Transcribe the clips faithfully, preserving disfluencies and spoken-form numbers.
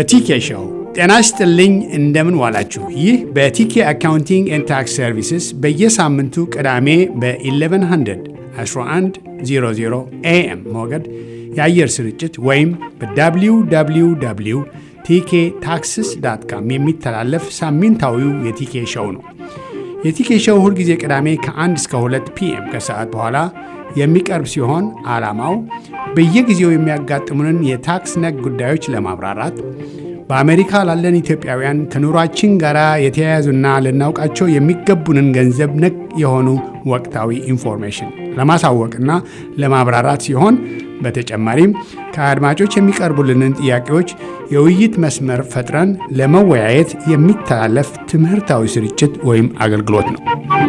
The ቲኬ Show ጤና ይስጥልኝ እንደምን ዋላችሁ ይህ በቲኬ አካውንቲንግ ኤንድ ታክስ ሰርቪስስ በየሳምንቱ ቅዳሜ በ eleven hundred eleven hundred ኤኤም ሞገድ የአየር ስርጭት ወይም በw w w dot t k taxes dot com የሚተላለፍ ሳምንታዊው የቲኬ ሾው ነው። የቲኬ ሾው ሁል ጊዜ ቅዳሜ ከአንድ እስከ ሁለት ፒኤም ከሰዓት በኋላ የሚቀርብ ሲሆን ዓላማው በየጊዜው የሚያጋጥሙንን የታክስ ነክ ጉዳዮች ለማብራራት በአሜሪካ ላለን ኢትዮጵያውያን ከኑሯችን ጋር የተያያዙና ልናውቃቸው የሚገቡንን ገንዘብ ነክ የሆኑ ወቅታዊ ኢንፎርሜሽን ለማሳወቅና ለማብራራት ሲሆን በተጨማሪም ከአድማጮች የሚቀርቡልንን ጥያቄዎች የውይይት መስመር ፈጥረን ለመወያየት የሚተላለፍ ትምህርታዊ ስርጭት ወይም አገልግሎት ነው።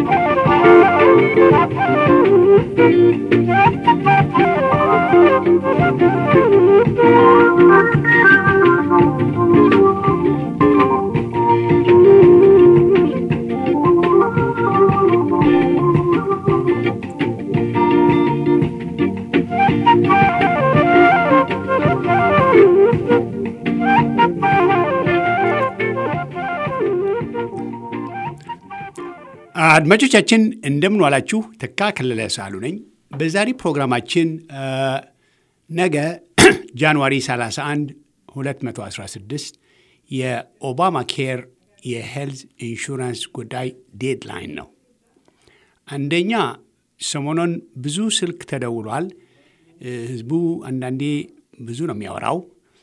አድማጮቻችን እንደምን ዋላችሁ ተካ ከለለ ሳሉ ነኝ። በዛሬ ፕሮግራማችን ነገ ጃንዋሪ thirty-first twenty sixteen የኦባማ ኬር የሄልዝ ኢንሹራንስ ጉዳይ ዴድላይን ነው። አንደኛ ሰሞኑን ብዙ ስልክ ተደውሏል። ህዝቡ አንዳንዴ ብዙ ነው የሚያወራው፣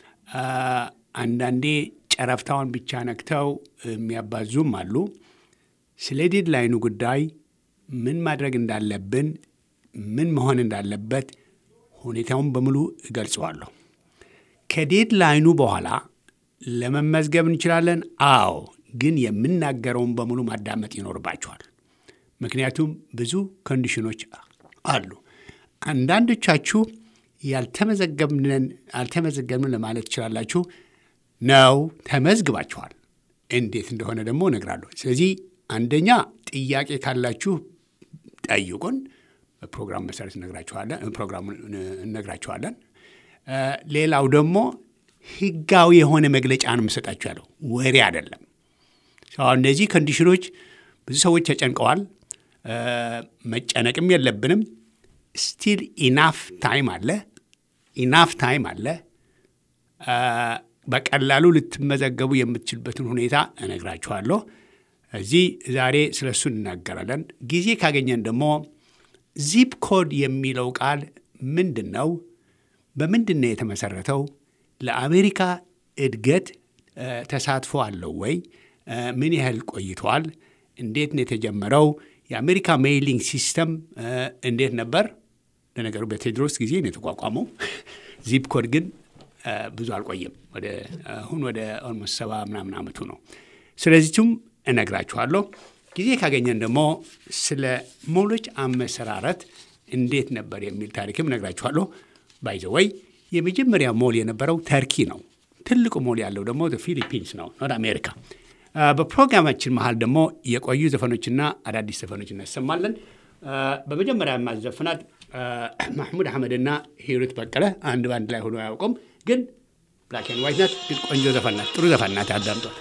አንዳንዴ ጨረፍታውን ብቻ ነክተው የሚያባዙም አሉ። ስለ ዴድላይኑ ጉዳይ ምን ማድረግ እንዳለብን ምን መሆን እንዳለበት ሁኔታውን በሙሉ እገልጸዋለሁ። ከዴድላይኑ በኋላ ለመመዝገብ እንችላለን። አዎ፣ ግን የምናገረውን በሙሉ ማዳመጥ ይኖርባችኋል። ምክንያቱም ብዙ ኮንዲሽኖች አሉ። አንዳንዶቻችሁ ያልተመዘገብንን አልተመዘገብንም ለማለት ትችላላችሁ። ነው ተመዝግባችኋል። እንዴት እንደሆነ ደግሞ እነግራለሁ። ስለዚህ አንደኛ ጥያቄ ካላችሁ ጠይቁን። በፕሮግራም መሰረት እነግራችኋለን ፕሮግራሙን እነግራችኋለን። ሌላው ደግሞ ህጋዊ የሆነ መግለጫ ነው የምሰጣችሁ ያለው ወሬ አይደለም። አሁን እነዚህ ኮንዲሽኖች ብዙ ሰዎች ተጨንቀዋል። መጨነቅም የለብንም። ስቲል ኢናፍ ታይም አለ ኢናፍ ታይም አለ። በቀላሉ ልትመዘገቡ የምትችሉበትን ሁኔታ እነግራችኋለሁ። እዚህ ዛሬ ስለሱ እናገራለን። ጊዜ ካገኘን ደግሞ ዚፕ ኮድ የሚለው ቃል ምንድነው? በምንድነው የተመሰረተው? ለአሜሪካ እድገት ተሳትፎ አለው ወይ? ምን ያህል ቆይቷል? እንዴት ነው የተጀመረው? የአሜሪካ ሜይሊንግ ሲስተም እንዴት ነበር? ለነገሩ በቴዎድሮስ ጊዜ ነው የተቋቋመው። ዚፕ ኮድ ግን ብዙ አልቆየም። ወደ አሁን ወደ ኦልሞስት ሰባ ምናምን ዓመቱ ነው። ስለዚህም እነግራችኋለሁ። ጊዜ ካገኘን ደግሞ ስለ ሞሎች አመሰራረት እንዴት ነበር የሚል ታሪክም እነግራችኋለሁ። ባይ ዘ ወይ የመጀመሪያ ሞል የነበረው ተርኪ ነው። ትልቁ ሞል ያለው ደግሞ ፊሊፒንስ ነው፣ ወደ አሜሪካ። በፕሮግራማችን መሃል ደግሞ የቆዩ ዘፈኖችና አዳዲስ ዘፈኖች እናሰማለን። በመጀመሪያ የማዘፍናት ማህሙድ አህመድና ሂሩት በቀለ አንድ ባንድ ላይ ሆኖ አያውቁም፣ ግን ብላክ ኤንድ ዋይት ናት። ግን ቆንጆ ዘፈን ናት፣ ጥሩ ዘፈን ናት። አዳምጧት።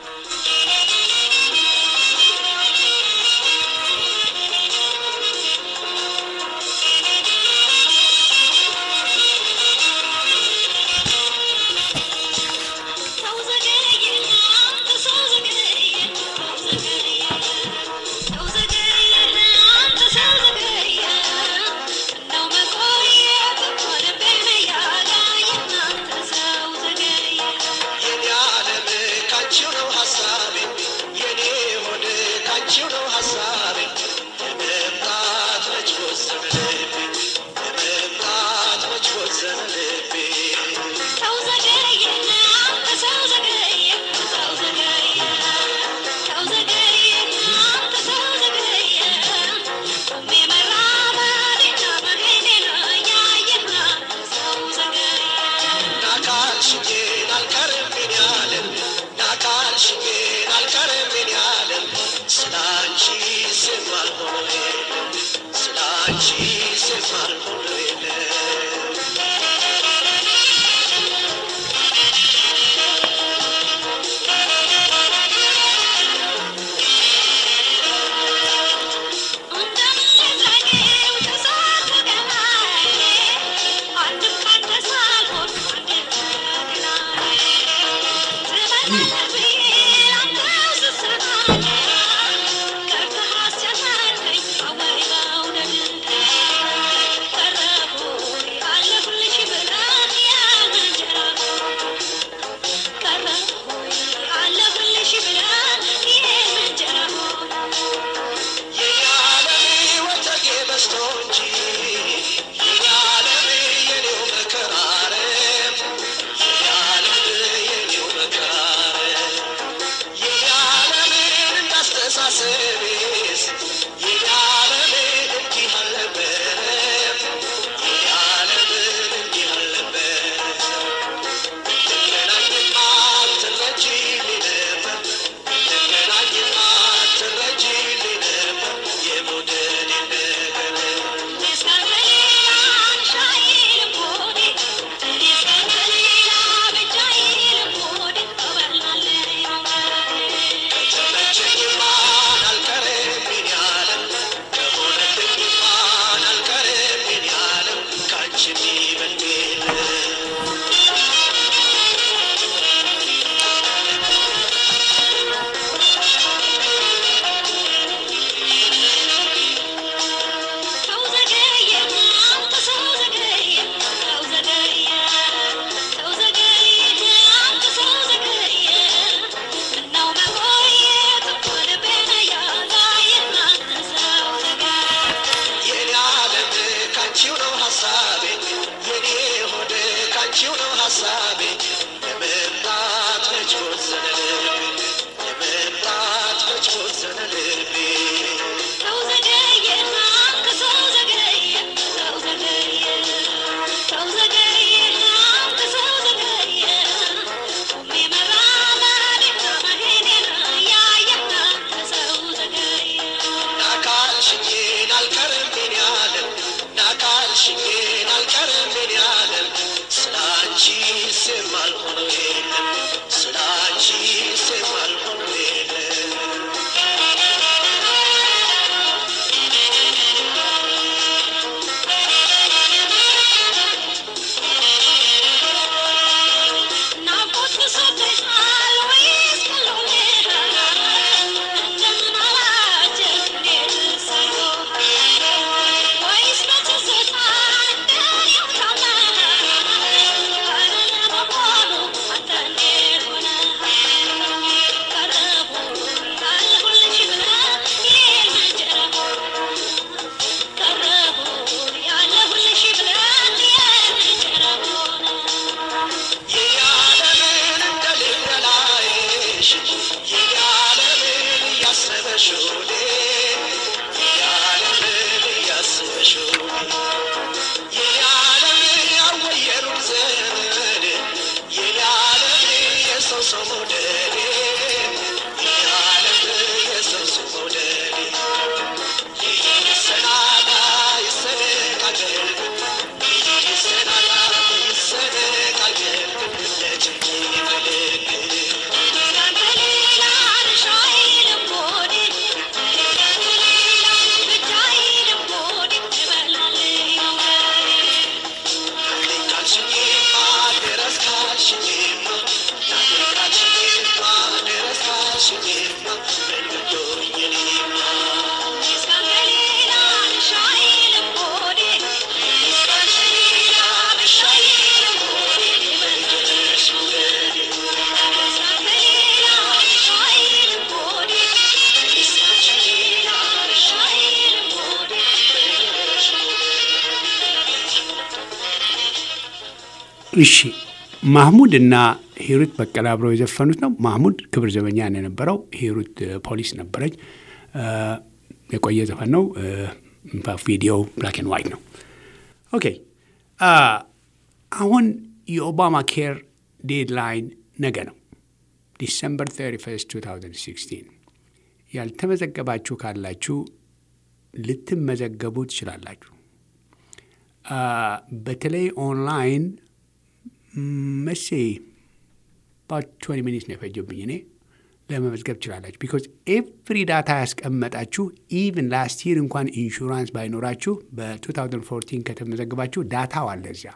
እሺ ማህሙድ እና ሂሩት በቀለ አብረው የዘፈኑት ነው። ማህሙድ ክብር ዘበኛ ነው የነበረው፣ ሂሩት ፖሊስ ነበረች። የቆየ ዘፈን ነው። ቪዲዮ ብላክ ኤንድ ዋይት ነው። ኦኬ አሁን የኦባማ ኬር ዴድላይን ነገ ነው፣ ዲሰምበር ሰርቲ ፈርስት ቱ ታውዘንድ ሲክስቲን። ያልተመዘገባችሁ ካላችሁ ልትመዘገቡ ትችላላችሁ። በተለይ ኦንላይን መቼ about twenty minutes ነው የፈጀብኝ እኔ ለመመዝገብ ትችላላችሁ። ቢኮዝ ኤቭሪ ዳታ ያስቀመጣችሁ ኢቭን ላስት ይር እንኳን ኢንሹራንስ ባይኖራችሁ በ twenty fourteen ከተመዘገባችሁ ዳታው አለ እዚያ።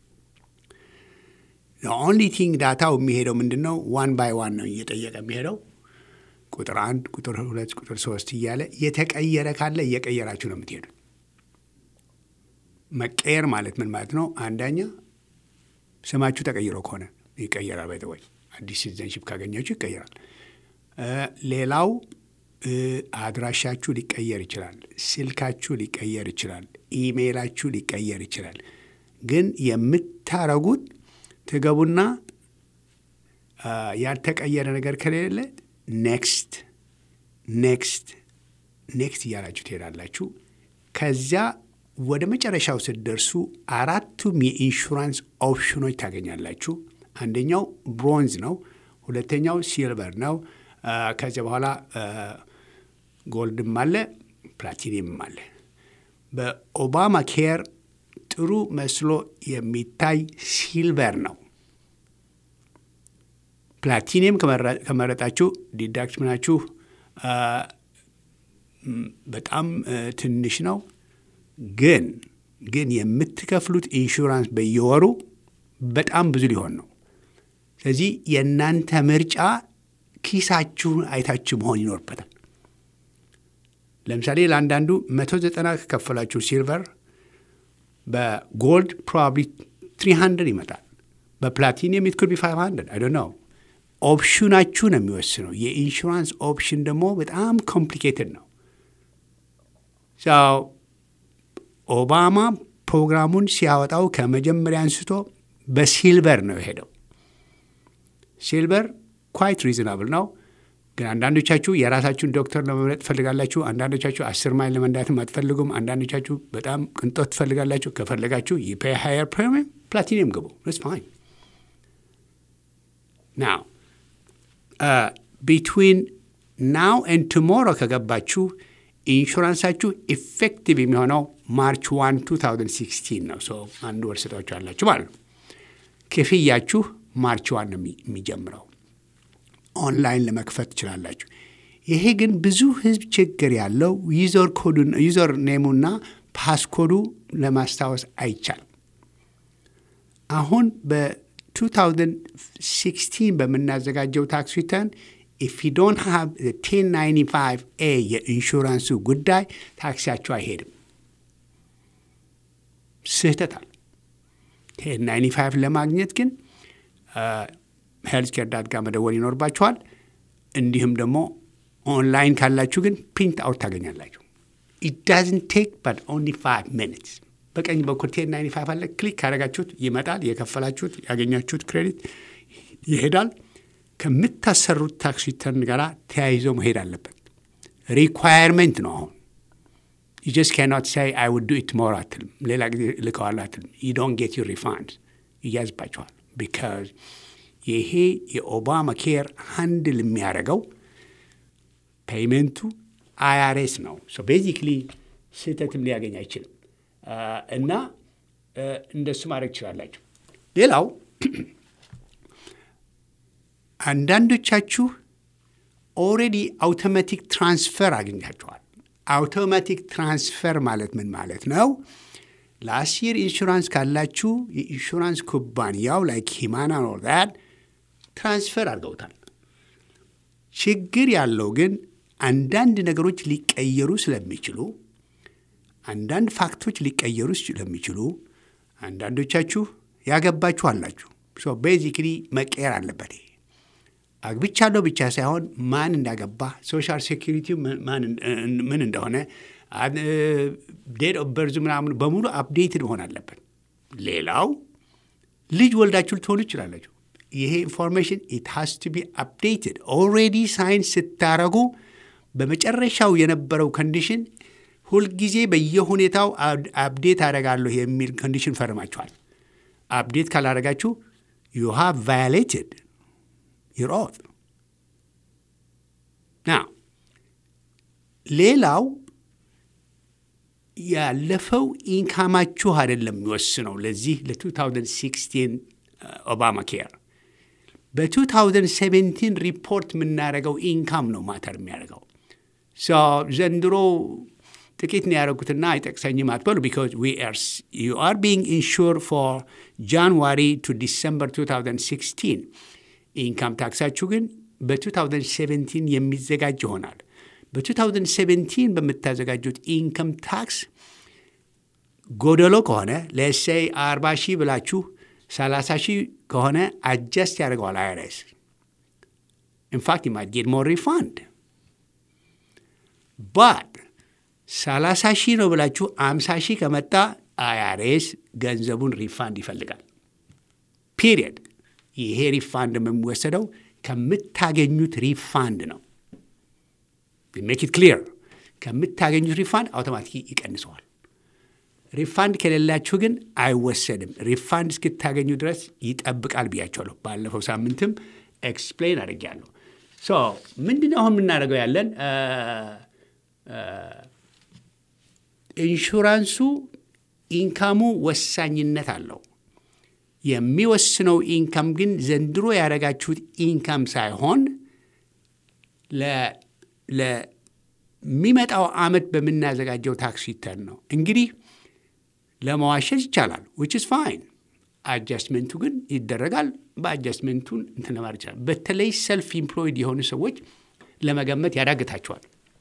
the only thing ዳታው የሚሄደው ምንድን ነው? ዋን ባይ ዋን ነው እየጠየቀ የሚሄደው። ቁጥር አንድ ቁጥር ሁለት ቁጥር ሶስት እያለ የተቀየረ ካለ እየቀየራችሁ ነው የምትሄዱት። መቀየር ማለት ምን ማለት ነው? አንደኛ ስማችሁ ተቀይሮ ከሆነ ይቀየራል። ባይተወይ አዲስ ሲቲዝንሺፕ ካገኛችሁ ይቀየራል። ሌላው አድራሻችሁ ሊቀየር ይችላል፣ ስልካችሁ ሊቀየር ይችላል፣ ኢሜይላችሁ ሊቀየር ይችላል። ግን የምታረጉት ትገቡና ያልተቀየረ ነገር ከሌለ ኔክስት ኔክስት ኔክስት እያላችሁ ትሄዳላችሁ። ከዚያ ወደ መጨረሻው ስትደርሱ አራቱም የኢንሹራንስ ኦፕሽኖች ታገኛላችሁ። አንደኛው ብሮንዝ ነው፣ ሁለተኛው ሲልቨር ነው። ከዚያ በኋላ ጎልድም አለ፣ ፕላቲኒየምም አለ። በኦባማ ኬር ጥሩ መስሎ የሚታይ ሲልቨር ነው። ፕላቲኒየም ከመረጣችሁ ዲዳክት ምናችሁ በጣም ትንሽ ነው። ግን ግን የምትከፍሉት ኢንሹራንስ በየወሩ በጣም ብዙ ሊሆን ነው። ስለዚህ የእናንተ ምርጫ ኪሳችሁን አይታችሁ መሆን ይኖርበታል። ለምሳሌ ለአንዳንዱ መቶ ዘጠና ከከፈላችሁ ሲልቨር በጎልድ ፕሮባብሊ ትሪ ሀንድረድ ይመጣል። በፕላቲኒየም ኢት ኩድ ቢ ፋይቭ ሀንድረድ አይ ዶንት ኖ። ኦፕሽናችሁ ነው የሚወስነው። የኢንሹራንስ ኦፕሽን ደግሞ በጣም ኮምፕሊኬትድ ነው። ሰው ኦባማ ፕሮግራሙን ሲያወጣው ከመጀመሪያ አንስቶ በሲልቨር ነው የሄደው። ሲልቨር ኳይት ሪዝናብል ነው። ግን አንዳንዶቻችሁ የራሳችሁን ዶክተር ለመምረጥ ትፈልጋላችሁ። አንዳንዶቻችሁ አስር ማይል ለመንዳትም አትፈልጉም። አንዳንዶቻችሁ በጣም ቅንጦት ትፈልጋላችሁ። ከፈለጋችሁ የፔይ ሃየር ፕሪሚየም ፕላቲኒየም ግቡ። ስ ፋይን ናው ቢትዊን ናው ኤንድ ቱሞሮ ከገባችሁ ኢንሹራንሳችሁ ኢፌክቲቭ የሚሆነው ማርች ዋን ቱ ታውዘንድ ሲክስቲን ነው። ሶ አንድ ወር ስጣችሁ አላችሁ ማለት ነው። ክፍያችሁ ማርች ዋን ነው የሚጀምረው። ኦንላይን ለመክፈት ትችላላችሁ። ይሄ ግን ብዙ ህዝብ ችግር ያለው ዩዘር ኮዱን ዩዘር ኔሙና ፓስኮዱ ለማስታወስ አይቻልም። አሁን በ twenty sixteen በምናዘጋጀው ታክስ ሪተርን if you don't have the ten ninety-five A የኢንሹራንሱ ጉዳይ ታክሲያችሁ አይሄድም። ስህተታል። ten ninety-five ለማግኘት ግን ሄልዝ ኬር ዳት ጋር መደወል ይኖርባችኋል። እንዲሁም ደግሞ ኦንላይን ካላችሁ ግን ፕሪንት አውት ታገኛላችሁ። it doesn't take but only five minutes። በቀኝ በኩል ten ninety-five አለ። ክሊክ ካደረጋችሁት ይመጣል። የከፈላችሁት ያገኛችሁት ክሬዲት ይሄዳል። ከምታሰሩት ታክስ ሪተርን ጋር ተያይዞ መሄድ አለበት። ሪኳየርመንት ነው አሁን። you just cannot say I would do it tomorrow አትልም። ሌላ ጊዜ ልከዋለሁ አትልም። you don't get your refunds ይያዝባቸዋል። because ይሄ የኦባማ ኬር ሃንድል የሚያደርገው ፔይመንቱ አይ አር ኤስ ነው። ሶ ቤዚክሊ ስህተትም ሊያገኝ አይችልም እና እንደሱ ማድረግ ትችላላችሁ። ሌላው አንዳንዶቻችሁ ኦልሬዲ አውቶማቲክ ትራንስፈር አግኝታችኋል። አውቶማቲክ ትራንስፈር ማለት ምን ማለት ነው? ላስት ይር ኢንሹራንስ ካላችሁ የኢንሹራንስ ኩባንያው ላይክ ሂማና ኦር ዛት ትራንስፈር አድርገውታል። ችግር ያለው ግን አንዳንድ ነገሮች ሊቀየሩ ስለሚችሉ አንዳንድ ፋክቶች ሊቀየሩ ስለሚችሉ አንዳንዶቻችሁ ያገባችሁ አላችሁ። ሶ ቤዚክሊ መቀየር አለበት። አግብቻለሁ ብቻ ሳይሆን ማን እንዳገባ ሶሻል ሴኩሪቲ ምን እንደሆነ ዴት ኦፍ በርዝ ምናምን በሙሉ አፕዴትድ መሆን አለበት። ሌላው ልጅ ወልዳችሁ ልትሆኑ ይችላላችሁ። ይሄ ኢንፎርሜሽን ኢት ሃዝ ቱ ቢ አፕዴትድ። ኦልሬዲ ሳይንስ ስታረጉ በመጨረሻው የነበረው ኮንዲሽን ሁልጊዜ በየሁኔታው አፕዴት አደርጋለሁ የሚል ኮንዲሽን ፈርማችኋል። አፕዴት ካላደረጋችሁ ዩ ሃቭ ቫዮሌትድ ዩር ኦት። ናው ሌላው ያለፈው ኢንካማችሁ አይደለም የሚወስነው። ለዚህ ለ2016 ኦባማ ኬር በ2017 ሪፖርት የምናደርገው ኢንካም ነው ማተር የሚያደርገው። ሶ ዘንድሮ ጥቂት ነው ያደረጉትና አይጠቅሰኝም አትበሉ። ቢካዝ ዩ አር ቢንግ ኢንሹርድ ፎር ጃንዋሪ ቱ ዲሰምበር twenty sixteen። ኢንካም ታክሳችሁ ግን በ2017 የሚዘጋጅ ይሆናል። በ2017 በምታዘጋጁት ኢንካም ታክስ ጎደሎ ከሆነ ለሴይ አርባ ሺህ ብላችሁ ሰላሳ ሺህ ከሆነ አጀስት ያደርገዋል አይ አር ኤስ። ኢንፋክት you might get more refund. but ሰላሳ ሺህ ነው ብላችሁ አምሳ ሺህ ከመጣ አይ አር ኤስ ገንዘቡን ሪፋንድ ይፈልጋል። ፒሪየድ። ይሄ ሪፋንድ የሚወሰደው ከምታገኙት ሪፋንድ ነው። ሜክ ኢት ክሊር። ከምታገኙት ሪፋንድ አውቶማቲክ ይቀንሰዋል። ሪፋንድ ከሌላችሁ ግን አይወሰድም። ሪፋንድ እስክታገኙ ድረስ ይጠብቃል ብያቸዋለሁ። ባለፈው ሳምንትም ኤክስፕሌን አድርጌያለሁ። ሶ ምንድነው አሁን የምናደርገው ያለን ኢንሹራንሱ ኢንካሙ ወሳኝነት አለው። የሚወስነው ኢንካም ግን ዘንድሮ ያደረጋችሁት ኢንካም ሳይሆን ለሚመጣው ዓመት በምናዘጋጀው ታክስ ሪተርን ነው። እንግዲህ ለመዋሸት ይቻላል which is fine። አጀስትመንቱ ግን ይደረጋል። በአጀስትመንቱን እንትን ለማድረግ ይችላል። በተለይ ሰልፍ ኢምፕሎይድ የሆኑ ሰዎች ለመገመት ያዳግታቸዋል።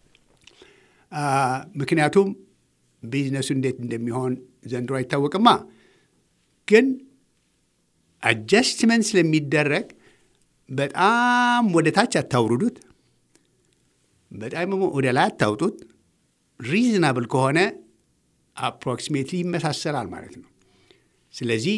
ምክንያቱም ቢዝነሱ እንዴት እንደሚሆን ዘንድሮ አይታወቅማ። ግን አጀስትመንት ስለሚደረግ በጣም ወደ ታች አታውርዱት፣ በጣም ወደ ላይ አታውጡት። ሪዝናብል ከሆነ አፕሮክሲሜትሊ ይመሳሰላል ማለት ነው። ስለዚህ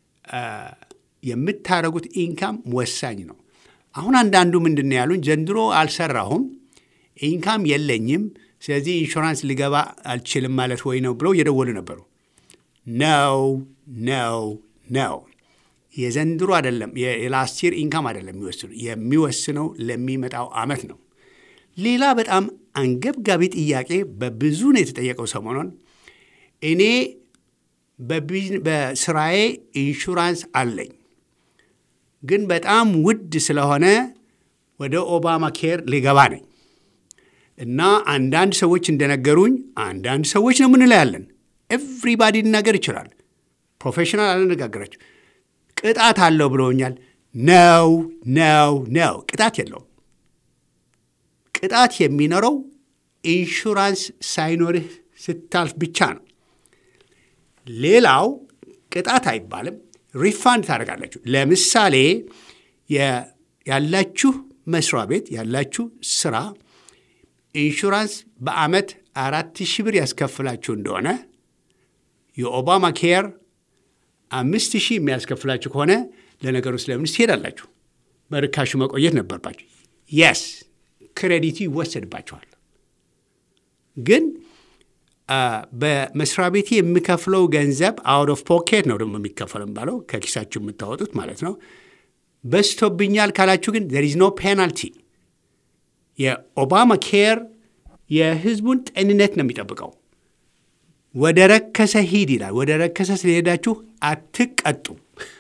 የምታረጉት ኢንካም ወሳኝ ነው። አሁን አንዳንዱ ምንድን ነው ያሉን፣ ዘንድሮ አልሰራሁም፣ ኢንካም የለኝም፣ ስለዚህ ኢንሹራንስ ሊገባ አልችልም ማለት ወይ ነው ብለው እየደወሉ ነበሩ። ነው ነው ነው የዘንድሮ አይደለም፣ የላስት ይር ኢንካም አይደለም የሚወስነው፣ የሚወስነው ለሚመጣው ዓመት ነው። ሌላ በጣም አንገብጋቢ ጥያቄ በብዙ ነው የተጠየቀው ሰሞኑን። እኔ በስራዬ ኢንሹራንስ አለኝ፣ ግን በጣም ውድ ስለሆነ ወደ ኦባማ ኬር ሊገባ ነኝ እና አንዳንድ ሰዎች እንደነገሩኝ፣ አንዳንድ ሰዎች ነው ምንለው ያለን፣ ኤቭሪባዲ ሊናገር ይችላል፣ ፕሮፌሽናል አልነጋገራችሁ፣ ቅጣት አለው ብለውኛል። ነው ነው ነው ቅጣት የለውም። ቅጣት የሚኖረው ኢንሹራንስ ሳይኖርህ ስታልፍ ብቻ ነው። ሌላው ቅጣት አይባልም፣ ሪፋንድ ታደርጋላችሁ። ለምሳሌ ያላችሁ መስሪያ ቤት ያላችሁ ስራ ኢንሹራንስ በአመት አራት ሺህ ብር ያስከፍላችሁ እንደሆነ የኦባማ ኬር አምስት ሺህ የሚያስከፍላችሁ ከሆነ ለነገሩ ስለምን ትሄዳላችሁ? በርካሹ መቆየት ነበርባችሁ። የስ ክሬዲቱ ይወሰድባችኋል። ግን በመስሪያ ቤት የሚከፍለው ገንዘብ አውት ኦፍ ፖኬት ነው ደግሞ የሚከፈለው ባለው ከኪሳችሁ የምታወጡት ማለት ነው። በስቶብኛል ካላችሁ ግን there is no penalty። የኦባማ ኬር የህዝቡን ጤንነት ነው የሚጠብቀው። ወደ ረከሰ ሂድ ይላል። ወደ ረከሰ ስለሄዳችሁ አትቀጡም።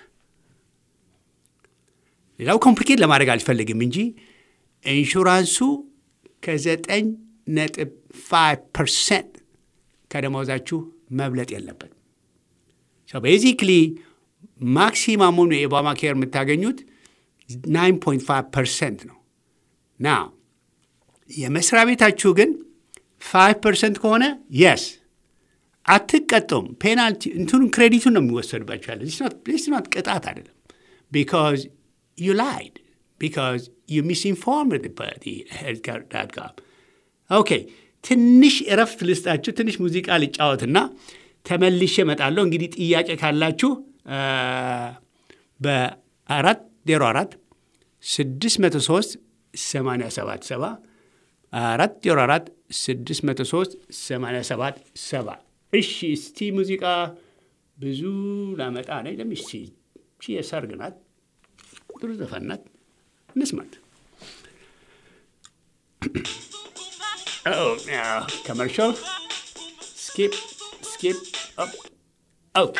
ሌላው ኮምፕሊኬት ለማድረግ አልፈልግም እንጂ ኢንሹራንሱ ከዘጠኝ ነጥብ ፋይቭ ፐርሰንት ከደሞዛችሁ መብለጥ የለበት። ሶ ቤዚክሊ ማክሲማሙን የኦባማ ኬር የምታገኙት ናይን ፖይንት ፋይቭ ፐርሰንት ነው። ናው የመስሪያ ቤታችሁ ግን ፋይቭ ፐርሰንት ከሆነ የስ አትቀጡም። ፔናልቲ እንትኑን ክሬዲቱን ነው የሚወሰድባችሁ ያለ ስ ናት ቅጣት አይደለም። ቢካዝ you lied, because you misinformed the health care dot gov. Okay, ትንሽ እረፍት ልስጣችሁ። ትንሽ ሙዚቃ ልጫወትና ተመልሼ እመጣለሁ። እንግዲህ ጥያቄ ካላችሁ በአራት ዜሮ አራት ስድስት መቶ ሶስት ሰማንያ ሰባት ሰባ አራት ዜሮ አራት ስድስት መቶ ሶስት ሰማንያ ሰባት ሰባ እሺ፣ እስቲ ሙዚቃ ብዙ ላመጣ ነኝ። ለምሽ ቺ የሰርግ ናት ጥሩ ዘፈን ናት፣ እንስማት። Oh, yeah. Commercial. Skip, skip, up, out.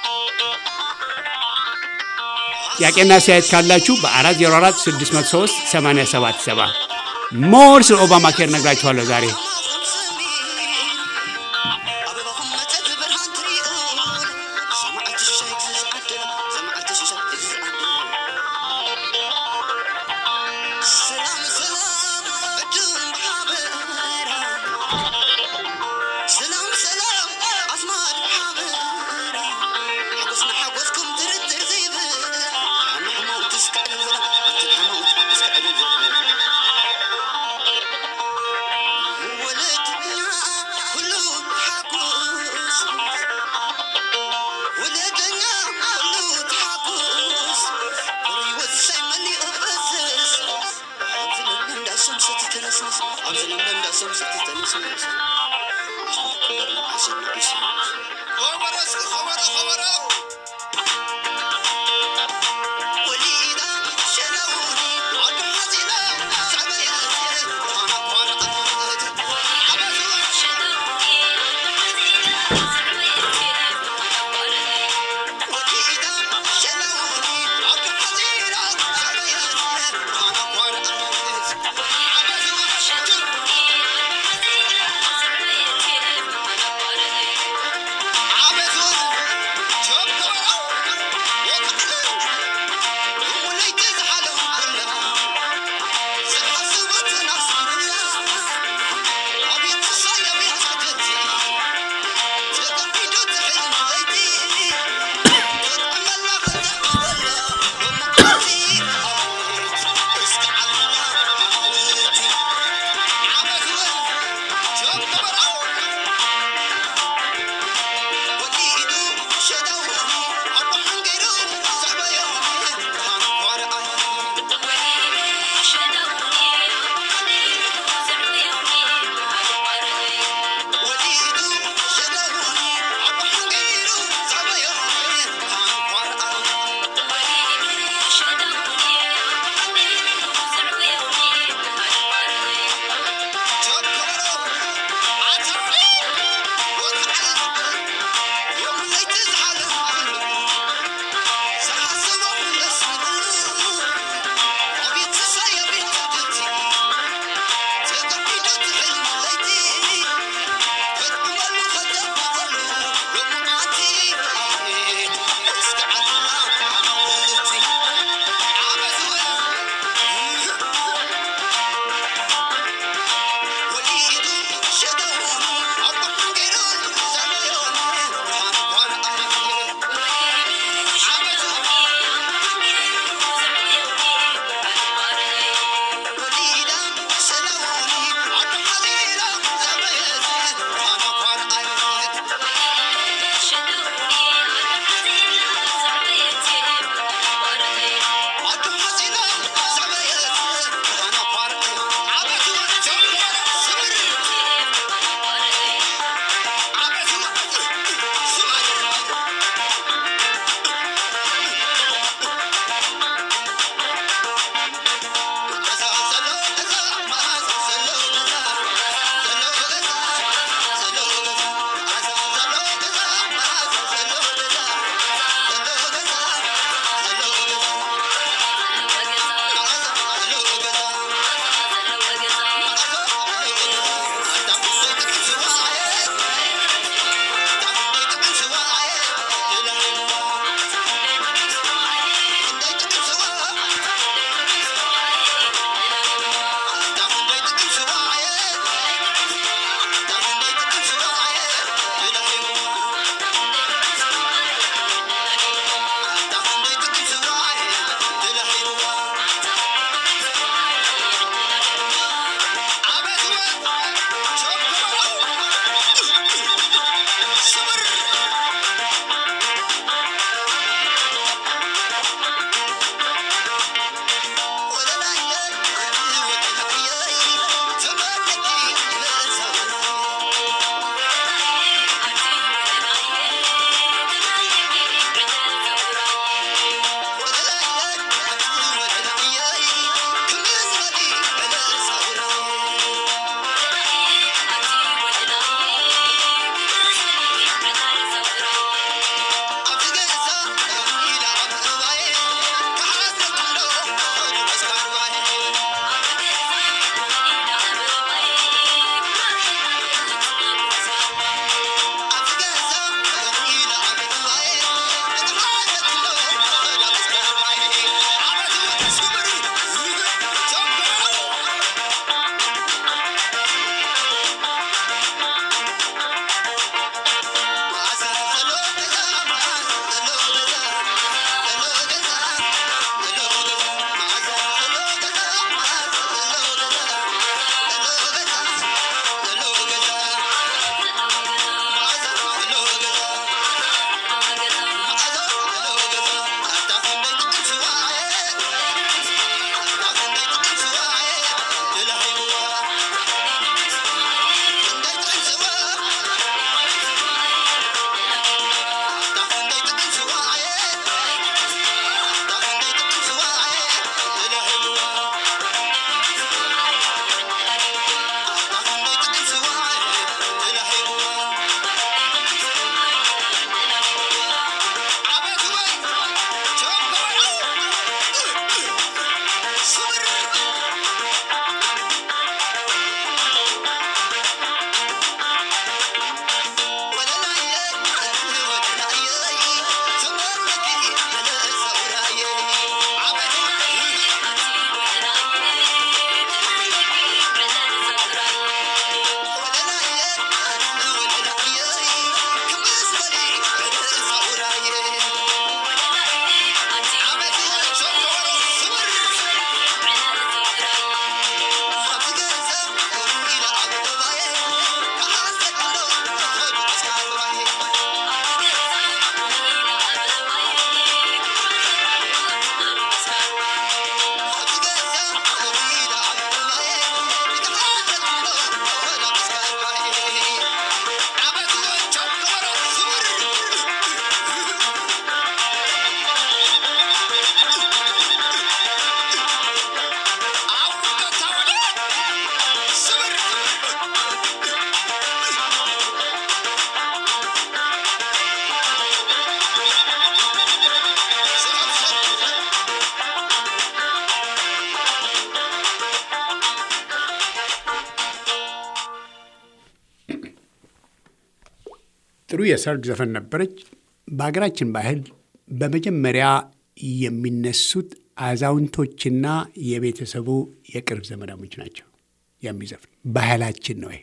ጥያቄና አስተያየት ካላችሁ በአራት ዜሮ አራት ስድስት መቶ ሶስት ሰማንያ ሰባት ሰባ ሞር ስለ ኦባማ ኬር ነግራችኋለሁ ዛሬ። ጥሩ የሰርግ ዘፈን ነበረች። በሀገራችን ባህል በመጀመሪያ የሚነሱት አዛውንቶችና የቤተሰቡ የቅርብ ዘመዳሞች ናቸው የሚዘፍኑ። ባህላችን ነው ይሄ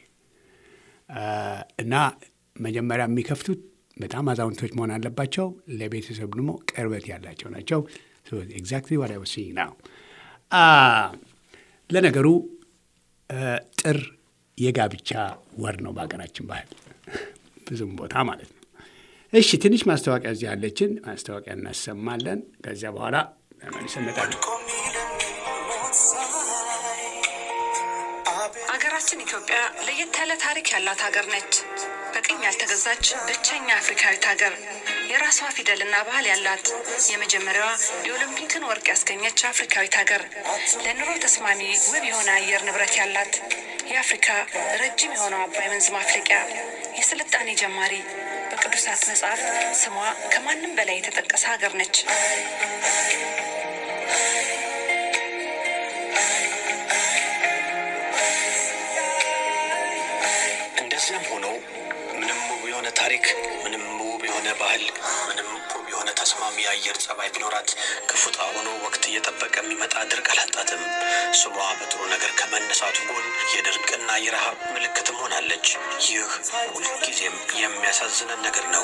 እና መጀመሪያ የሚከፍቱት በጣም አዛውንቶች መሆን አለባቸው። ለቤተሰብ ደግሞ ቅርበት ያላቸው ናቸው። ኤግዛክትሊ ዋት አይ ዋዝ ሲይንግ ናው። ለነገሩ ጥር የጋብቻ ወር ነው በሀገራችን ባህል ብዙም ቦታ ማለት ነው። እሺ ትንሽ ማስታወቂያ እዚህ ያለችን ማስታወቂያ እናሰማለን። ከዚያ በኋላ መልሰን እንመጣለን። ሀገራችን ኢትዮጵያ ለየት ያለ ታሪክ ያላት ሀገር ነች። በቅኝ ያልተገዛች ብቸኛ አፍሪካዊት ሀገር፣ የራሷ ፊደልና ባህል ያላት የመጀመሪያዋ የኦሎምፒክን ወርቅ ያስገኘች አፍሪካዊት ሀገር፣ ለኑሮ ተስማሚ ውብ የሆነ አየር ንብረት ያላት፣ የአፍሪካ ረጅም የሆነው አባይ ወንዝ ማፍለቂያ፣ የስልጣኔ ጀማሪ፣ በቅዱሳት መጽሐፍ ስሟ ከማንም በላይ የተጠቀሰ ሀገር ነች። እንደዚያም ሆኖ ምንም ውብ የሆነ ታሪክ፣ ምንም ውብ የሆነ ባህል፣ ምንም ውብ የሆነ ተስማሚ የአየር ጸባይ ቢኖራት ክፉታ ሆኖ ወቅት እየጠበቀ የሚመጣ ድርቅ አላጣትም። ስሟ በጥሩ ነገር ከመነሳቱ ጎን የድርቅና የረሃብ ምልክትም ሆናለች። ይህ ሁልጊዜም የሚያሳዝነን ነገር ነው።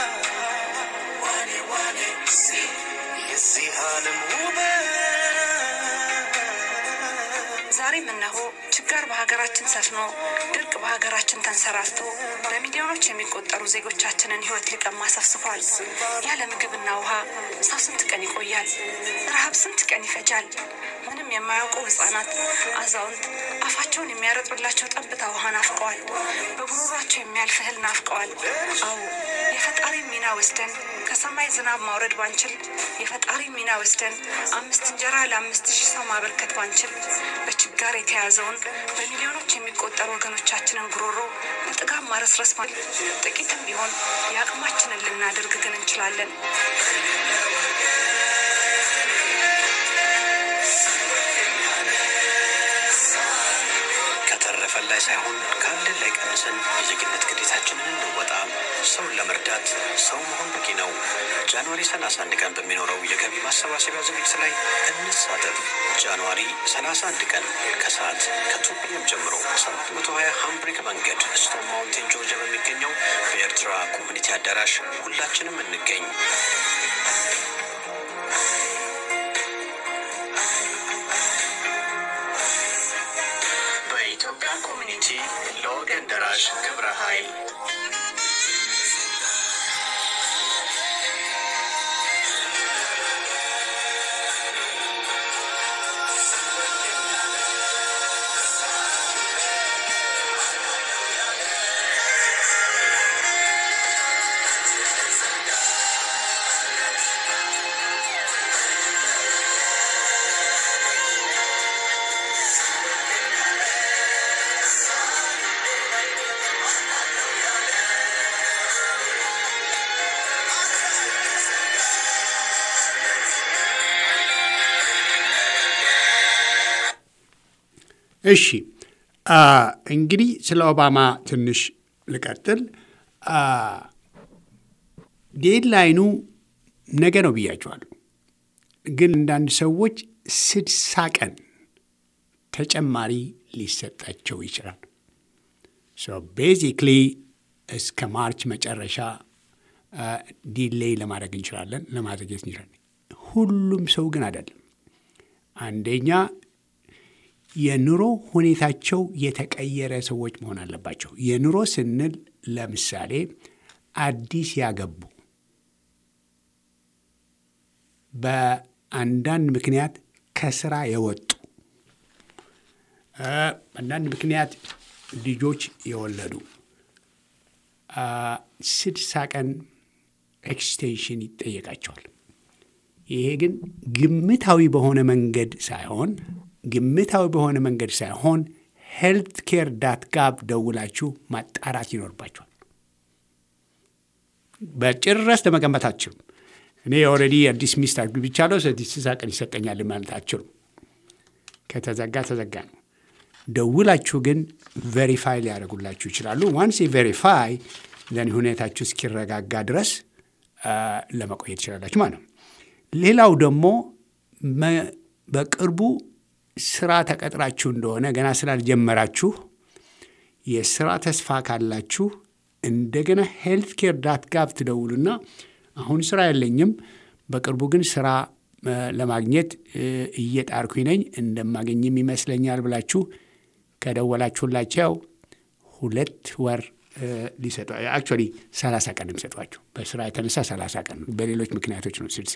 ዛሬም እነሆ ችግር በሀገራችን ሰፍኖ ድርቅ በሀገራችን ተንሰራፍቶ በሚሊዮኖች የሚቆጠሩ ዜጎቻችንን ሕይወት ሊቀማ ሰፍስፏል። ያለ ምግብና ውሃ ሰው ስንት ቀን ይቆያል? ረሃብ ስንት ቀን ይፈጃል? ምንም የማያውቁ ህፃናት፣ አዛውንት አፋቸውን የሚያረጥብላቸው ጠብታ ውሃ ናፍቀዋል። በጉሮሯቸው የሚያልፍ እህል ናፍቀዋል። አዎ የፈጣሪ ሚና ወስደን ከሰማይ ዝናብ ማውረድ ባንችል፣ የፈጣሪ ሚና ወስደን አምስት እንጀራ ለአምስት ሺህ ሰው ማበርከት ባንችል፣ በችጋር የተያዘውን በሚሊዮኖች የሚቆጠሩ ወገኖቻችንን ጉሮሮ በጥጋብ ማረስረስ ማለት ጥቂትም ቢሆን የአቅማችንን ልናደርግ ግን እንችላለን። ከተረፈን ላይ ሳይሆን ካለን ላይ ቀንሰን የዜግነት ግዴታችንን እንወጣ። ሰውን ለመርዳት ሰው መሆን በቂ ነው። ጃንዋሪ ሰላሳ አንድ ቀን በሚኖረው የገቢ ማሰባሰቢያ ዝግጅት ላይ እንሳተፍ። ጃንዋሪ ሰላሳ አንድ ቀን ከሰዓት ከቱ ፒኤም ጀምሮ ሰባት መቶ ሀያ ሃምብሪክ መንገድ ስቶን ማውንቴን ጆርጂያ በሚገኘው በኤርትራ ኮሚኒቲ አዳራሽ ሁላችንም እንገኝ። በኢትዮጵያ ኮሚኒቲ ለወገን ደራሽ ግብረ ኃይል እሺ እንግዲህ ስለ ኦባማ ትንሽ ልቀጥል። ዴድላይኑ ነገ ነው ብያቸዋለሁ። ግን አንዳንድ ሰዎች ስድሳ ቀን ተጨማሪ ሊሰጣቸው ይችላል። ሶ ቤዚክሊ እስከ ማርች መጨረሻ ዲሌይ ለማድረግ እንችላለን፣ ለማዘግየት እንችላለን። ሁሉም ሰው ግን አይደለም። አንደኛ የኑሮ ሁኔታቸው የተቀየረ ሰዎች መሆን አለባቸው። የኑሮ ስንል ለምሳሌ አዲስ ያገቡ፣ በአንዳንድ ምክንያት ከስራ የወጡ፣ አንዳንድ ምክንያት ልጆች የወለዱ ስድሳ ቀን ኤክስቴንሽን ይጠየቃቸዋል። ይሄ ግን ግምታዊ በሆነ መንገድ ሳይሆን ግምታዊ በሆነ መንገድ ሳይሆን ሄልት ኬር ዳት ጋቭ ደውላችሁ ማጣራት ይኖርባችኋል። በጭራሽ ለመገመት አትችሉም። እኔ ኦልሬዲ አዲስ ሚስት አግብቻለሁ ስለዚህ ስልሳ ቀን ይሰጠኛል ማለት አትችሉም። ከተዘጋ ተዘጋ ነው። ደውላችሁ ግን ቬሪፋይ ሊያደርጉላችሁ ይችላሉ። ዋንስ ቬሪፋይ ዘን ሁኔታችሁ እስኪረጋጋ ድረስ ለመቆየት ትችላላችሁ ማለት ነው። ሌላው ደግሞ በቅርቡ ስራ ተቀጥራችሁ እንደሆነ ገና ስላልጀመራችሁ የስራ ተስፋ ካላችሁ እንደገና ሄልት ኬር ዳት ጋቭ ትደውሉና አሁን ስራ የለኝም በቅርቡ ግን ስራ ለማግኘት እየጣርኩኝ ነኝ እንደማገኝም ይመስለኛል ብላችሁ ከደወላችሁላቸው ሁለት ወር ሊሰጡ አክቹዋሊ ሰላሳ ቀን የሚሰጧችሁ በስራ የተነሳ ሰላሳ ቀን በሌሎች ምክንያቶች ነው ስልሳ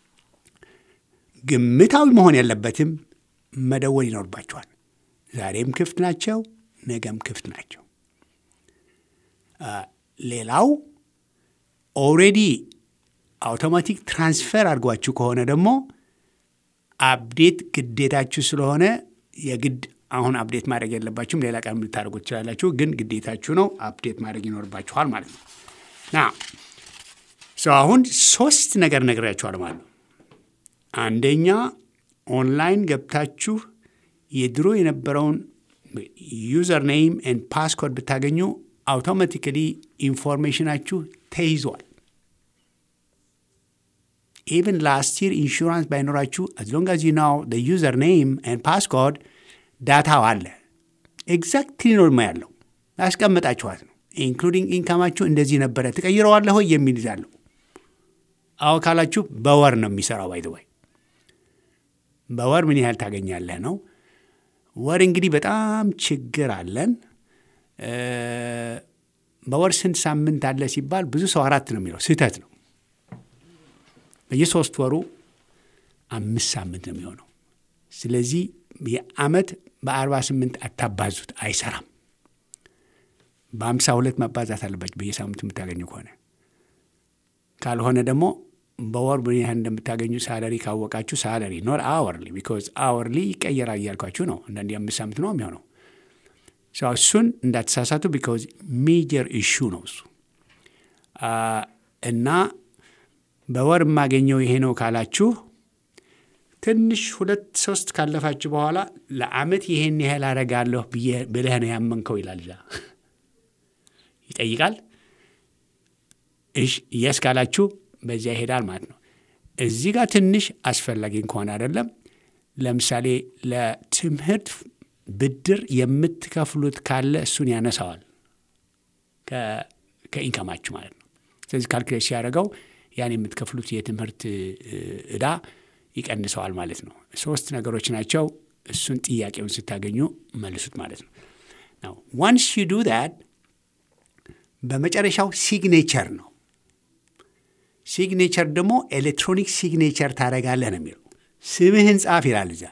ግምታዊ መሆን የለበትም መደወል ይኖርባችኋል። ዛሬም ክፍት ናቸው ነገም ክፍት ናቸው። ሌላው ኦልሬዲ አውቶማቲክ ትራንስፈር አድርጓችሁ ከሆነ ደግሞ አፕዴት ግዴታችሁ ስለሆነ የግድ አሁን አፕዴት ማድረግ የለባችሁም ሌላ ቀን ልታደርጉት ትችላላችሁ ግን ግዴታችሁ ነው አፕዴት ማድረግ ይኖርባችኋል ማለት ነው። ና ሶ አሁን ሶስት ነገር ነግሬያችኋለሁ ማለት ነው። አንደኛ ኦንላይን ገብታችሁ የድሮ የነበረውን ዩዘር ኔም ኤንድ ፓስኮድ ብታገኙ አውቶማቲካሊ ኢንፎርሜሽናችሁ ተይዟል። ኢቨን ላስት ይር ኢንሹራንስ ባይኖራችሁ as long as you know the user name and passcode ዳታው አለ ኤግዛክትሊ ኖርማ ያለው ያስቀመጣችኋት ነው። ኢንክሉዲንግ ኢንካማችሁ እንደዚህ ነበረ ትቀይረዋለህ ወይ የሚል ይዛለሁ። አዎ ካላችሁ በወር ነው የሚሰራው። ባይ ዘ ወይ በወር ምን ያህል ታገኛለህ ነው። ወር እንግዲህ በጣም ችግር አለን። በወር ስንት ሳምንት አለ ሲባል ብዙ ሰው አራት ነው የሚለው ስህተት ነው። በየሶስት ወሩ አምስት ሳምንት ነው የሚሆነው። ስለዚህ የዓመት በአርባ ስምንት አታባዙት አይሰራም። በአምሳ ሁለት ማባዛት አለባችሁ በየሳምንቱ የምታገኙ ከሆነ። ካልሆነ ደግሞ በወር ምን ያህል እንደምታገኙ ሳለሪ ካወቃችሁ ሳለሪ ኖር አወርሊ ቢኮዝ አወርሊ ይቀየራል እያልኳችሁ ነው። አንዳንዴ አምስት ሳምንት ነው የሚሆነው። ሰው እሱን እንዳትሳሳቱ ቢኮዝ ሜጀር ኢሹ ነው እሱ እና በወር የማገኘው ይሄ ነው ካላችሁ ትንሽ ሁለት ሶስት ካለፋችሁ በኋላ ለዓመት ይሄን ያህል አረጋለሁ ብለህ ነው ያመንከው ይላል ይጠይቃል። እሺ yes ካላችሁ በዚያ ይሄዳል ማለት ነው። እዚህ ጋር ትንሽ አስፈላጊ እንኳን አይደለም። ለምሳሌ ለትምህርት ብድር የምትከፍሉት ካለ እሱን ያነሳዋል ከኢንካማችሁ ማለት ነው። ስለዚህ ካልኩሌት ሲያደርገው ያን የምትከፍሉት የትምህርት ዕዳ ይቀንሰዋል ማለት ነው። ሶስት ነገሮች ናቸው። እሱን ጥያቄውን ስታገኙ መልሱት ማለት ነው። now once you do that በመጨረሻው ሲግኔቸር ነው። ሲግኔቸር ደግሞ ኤሌክትሮኒክ ሲግኔቸር ታደርጋለህ ነው የሚለው። ስምህን ጻፍ ይላል እዛ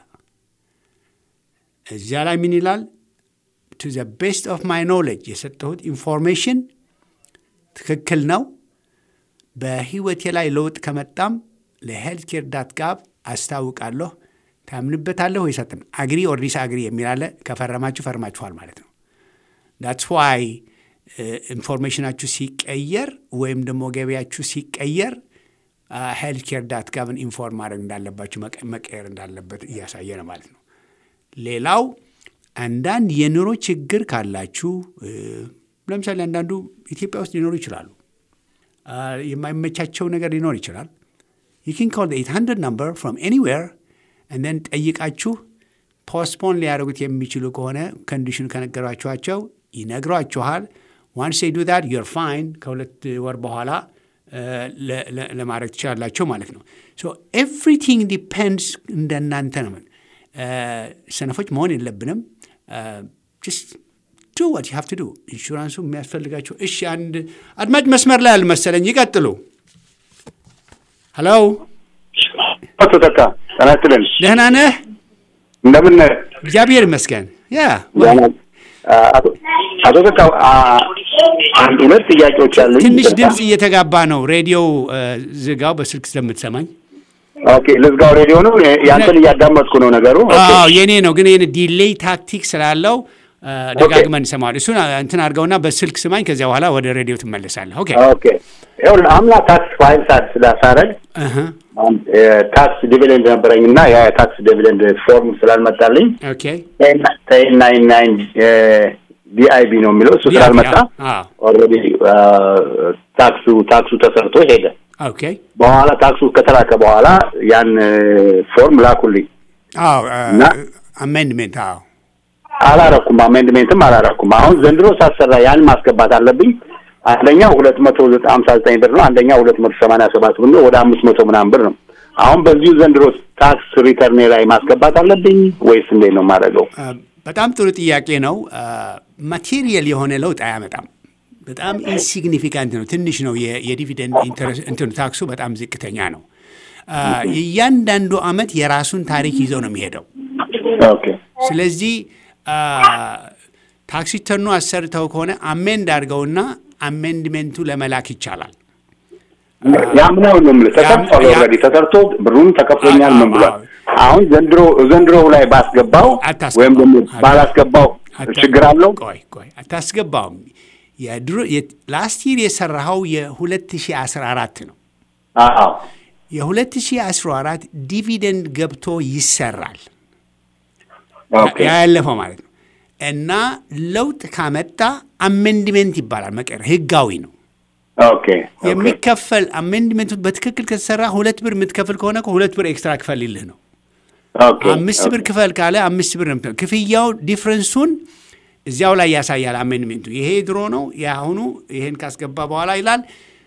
እዚያ ላይ ምን ይላል? to the best of my knowledge የሰጠሁት ኢንፎርሜሽን ትክክል ነው። በህይወቴ ላይ ለውጥ ከመጣም ለሄልት ኬር ዳት ጋቭ አስታውቃለሁ። ታምንበታለህ ወይ ሰጥም አግሪ ኦር ዲስ አግሪ የሚላለ ከፈረማችሁ ፈርማችኋል ማለት ነው። that's why ኢንፎርሜሽናችሁ ሲቀየር ወይም ደግሞ ገቢያችሁ ሲቀየር ሄልት ኬር ዳት ጋቭን ኢንፎርም ማድረግ እንዳለባችሁ መቀየር እንዳለበት እያሳየ ነው ማለት ነው። ሌላው አንዳንድ የኑሮ ችግር ካላችሁ ለምሳሌ አንዳንዱ ኢትዮጵያ ውስጥ ሊኖሩ ይችላሉ። የማይመቻቸው ነገር ሊኖር ይችላል። you can call the eight hundred number from anywhere and then ጠይቃችሁ ፖስትፖን ሊያደርጉት የሚችሉ ከሆነ ኮንዲሽን ከነገሯችኋቸው ይነግሯችኋል። once they do that you're fine ከሁለት ወር በኋላ ለማድረግ ትችላላችሁ ማለት ነው። so everything depends እንደናንተ ነው። ሰነፎች መሆን የለብንም። just do what you have to do ኢንሹራንሱ የሚያስፈልጋችሁ። እሺ አንድ አድማጭ መስመር ላይ አልመሰለኝ ይቀጥሉ። ሄሎ አቶ ተካ ተናስተልን ደህና ነህ? እንደምን ነህ? እግዚአብሔር ይመስገን። ያ አቶ አቶ ተካ አንድ ሁለት ጥያቄዎች አሉኝ። ትንሽ ድምጽ እየተጋባ ነው። ሬዲዮ ዝጋው በስልክ ስለምትሰማኝ። ኦኬ ልዝጋው ሬዲዮ ነው። ያንተን እያዳመጥኩ ነው ነገሩ። አዎ የኔ ነው ግን የኔ ዲሌይ ታክቲክ ስላለው ደጋግመን እንሰማዋለን። እሱን እንትን አድርገውና በስልክ ስማኝ ከዚያ በኋላ ወደ ሬዲዮ ትመለሳለህ። ኦኬ ኦኬ ይኸውልህ አምና ታክስ ፋይል ሳት ስላሳረግ እህ ታክስ ዲቪደንድ ነበረኝና ያ ታክስ ዲቪደንድ ፎርም ስላልመጣልኝ ኦኬ ten ninety-nine ዲአይቢ ነው የሚለው እሱ ስላልመጣ ኦልሬዲ ታክሱ ታክሱ ተሰርቶ ሄደ። ኦኬ በኋላ ታክሱ ከተላከ በኋላ ያን ፎርም ላኩልኝ። አዎ አሜንድሜንት አዎ አላረኩም አሜንድሜንትም አላረኩም። አሁን ዘንድሮ ሳሰራ ያን ማስገባት አለብኝ። አንደኛው ሁለት መቶ ሃምሳ ዘጠኝ ብር ነው፣ አንደኛው ሁለት መቶ ሰማንያ ሰባት ብር ነው፣ ወደ አምስት መቶ ምናምን ብር ነው። አሁን በዚሁ ዘንድሮ ታክስ ሪተርን ላይ ማስገባት አለብኝ ወይስ እንዴት ነው ማድረገው? በጣም ጥሩ ጥያቄ ነው። ማቴሪያል የሆነ ለውጥ አያመጣም። በጣም ኢንሲግኒፊካንት ነው፣ ትንሽ ነው። የዲቪደንድ ኢንተረስት እንትን ታክሱ በጣም ዝቅተኛ ነው። እያንዳንዱ አመት የራሱን ታሪክ ይዘው ነው የሚሄደው። ኦኬ ስለዚህ ታክስ ሪተርኑ አሰርተው ከሆነ አሜንድ አድርገውና አሜንድሜንቱ ለመላክ ይቻላል። ያምናው ነው ማለት ተከፍቷል። ኦልሬዲ ተሰርቶ ብሩን ተከፍሎኛል ምን ብሏል። አሁን ዘንድሮ ዘንድሮ ላይ ባስገባው ወይም ደግሞ ባላስገባው ችግር አለው? ቆይ ቆይ አታስገባውም። የድሮ ላስት ይር የሰራው የ2014 ነው። አዎ የ2014 ዲቪደንድ ገብቶ ይሰራል። ኦኬ ያለፈው ማለት ነው። እና ለውጥ ካመጣ አሜንድሜንት ይባላል። መቀር ህጋዊ ነው። ኦኬ የሚከፈል አሜንድሜንቱ በትክክል ከተሰራ ሁለት ብር የምትከፍል ከሆነ ሁለት ብር ኤክስትራ ክፈልልህ ነው። ኦኬ አምስት ብር ክፈል ካለ አምስት ብር ነው። ክፍያው ዲፍረንሱን እዚያው ላይ ያሳያል። አሜንድሜንቱ ይሄ ድሮ ነው ያሁኑ ይሄን ካስገባ በኋላ ይላል።